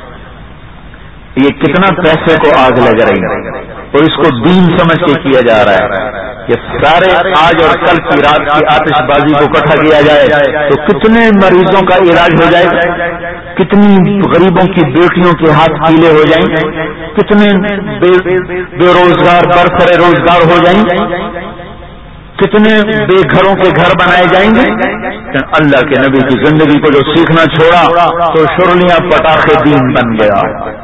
یہ کتنا پیسے کو آگ لگ رہی ہے اور اس کو دین سمجھ کے کیا جا رہا ہے. یہ سارے آج اور کل کی رات کی آتش بازی کو اکٹھا کیا جائے تو کتنے مریضوں کا علاج ہو جائے گا، کتنی غریبوں کی بیٹیوں کے ہاتھ پیلے ہو جائیں گے، کتنے بے, بے روزگار برسر روزگار ہو جائیں گے، کتنے بے گھروں کے گھر بنائے جائیں گے. اللہ کے نبی کی زندگی کو جو سیکھنا چھوڑا تو شرلیاں پٹاخے دین بن گیا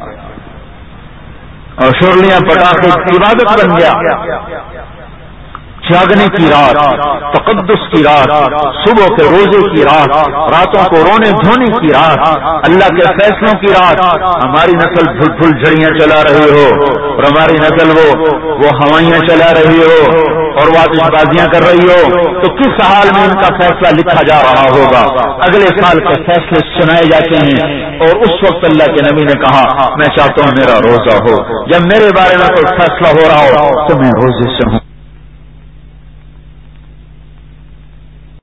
اور شرلیاں پٹاخے عبادت بن گیا. جاگنے کی رات، تقدس کی رات، صبح کے روزے کی رات، راتوں کو رونے دھونے کی رات، اللہ کے فیصلوں کی رات. ہماری نسل پھل پھل جھڑیاں چلا رہی ہو اور ہماری نسل وہ وہ ہوائیاں چلا رہی ہو اور وہ آتش بازیاں کر رہی ہو تو کس حال میں ان کا فیصلہ لکھا جا رہا ہوگا؟ اگلے سال کے فیصلے سنائے جاتے ہیں اور اس وقت اللہ کے نبی نے کہا میں چاہتا ہوں میرا روزہ ہو، جب میرے بارے میں کوئی فیصلہ ہو رہا ہو تو میں روزے سے ہوں.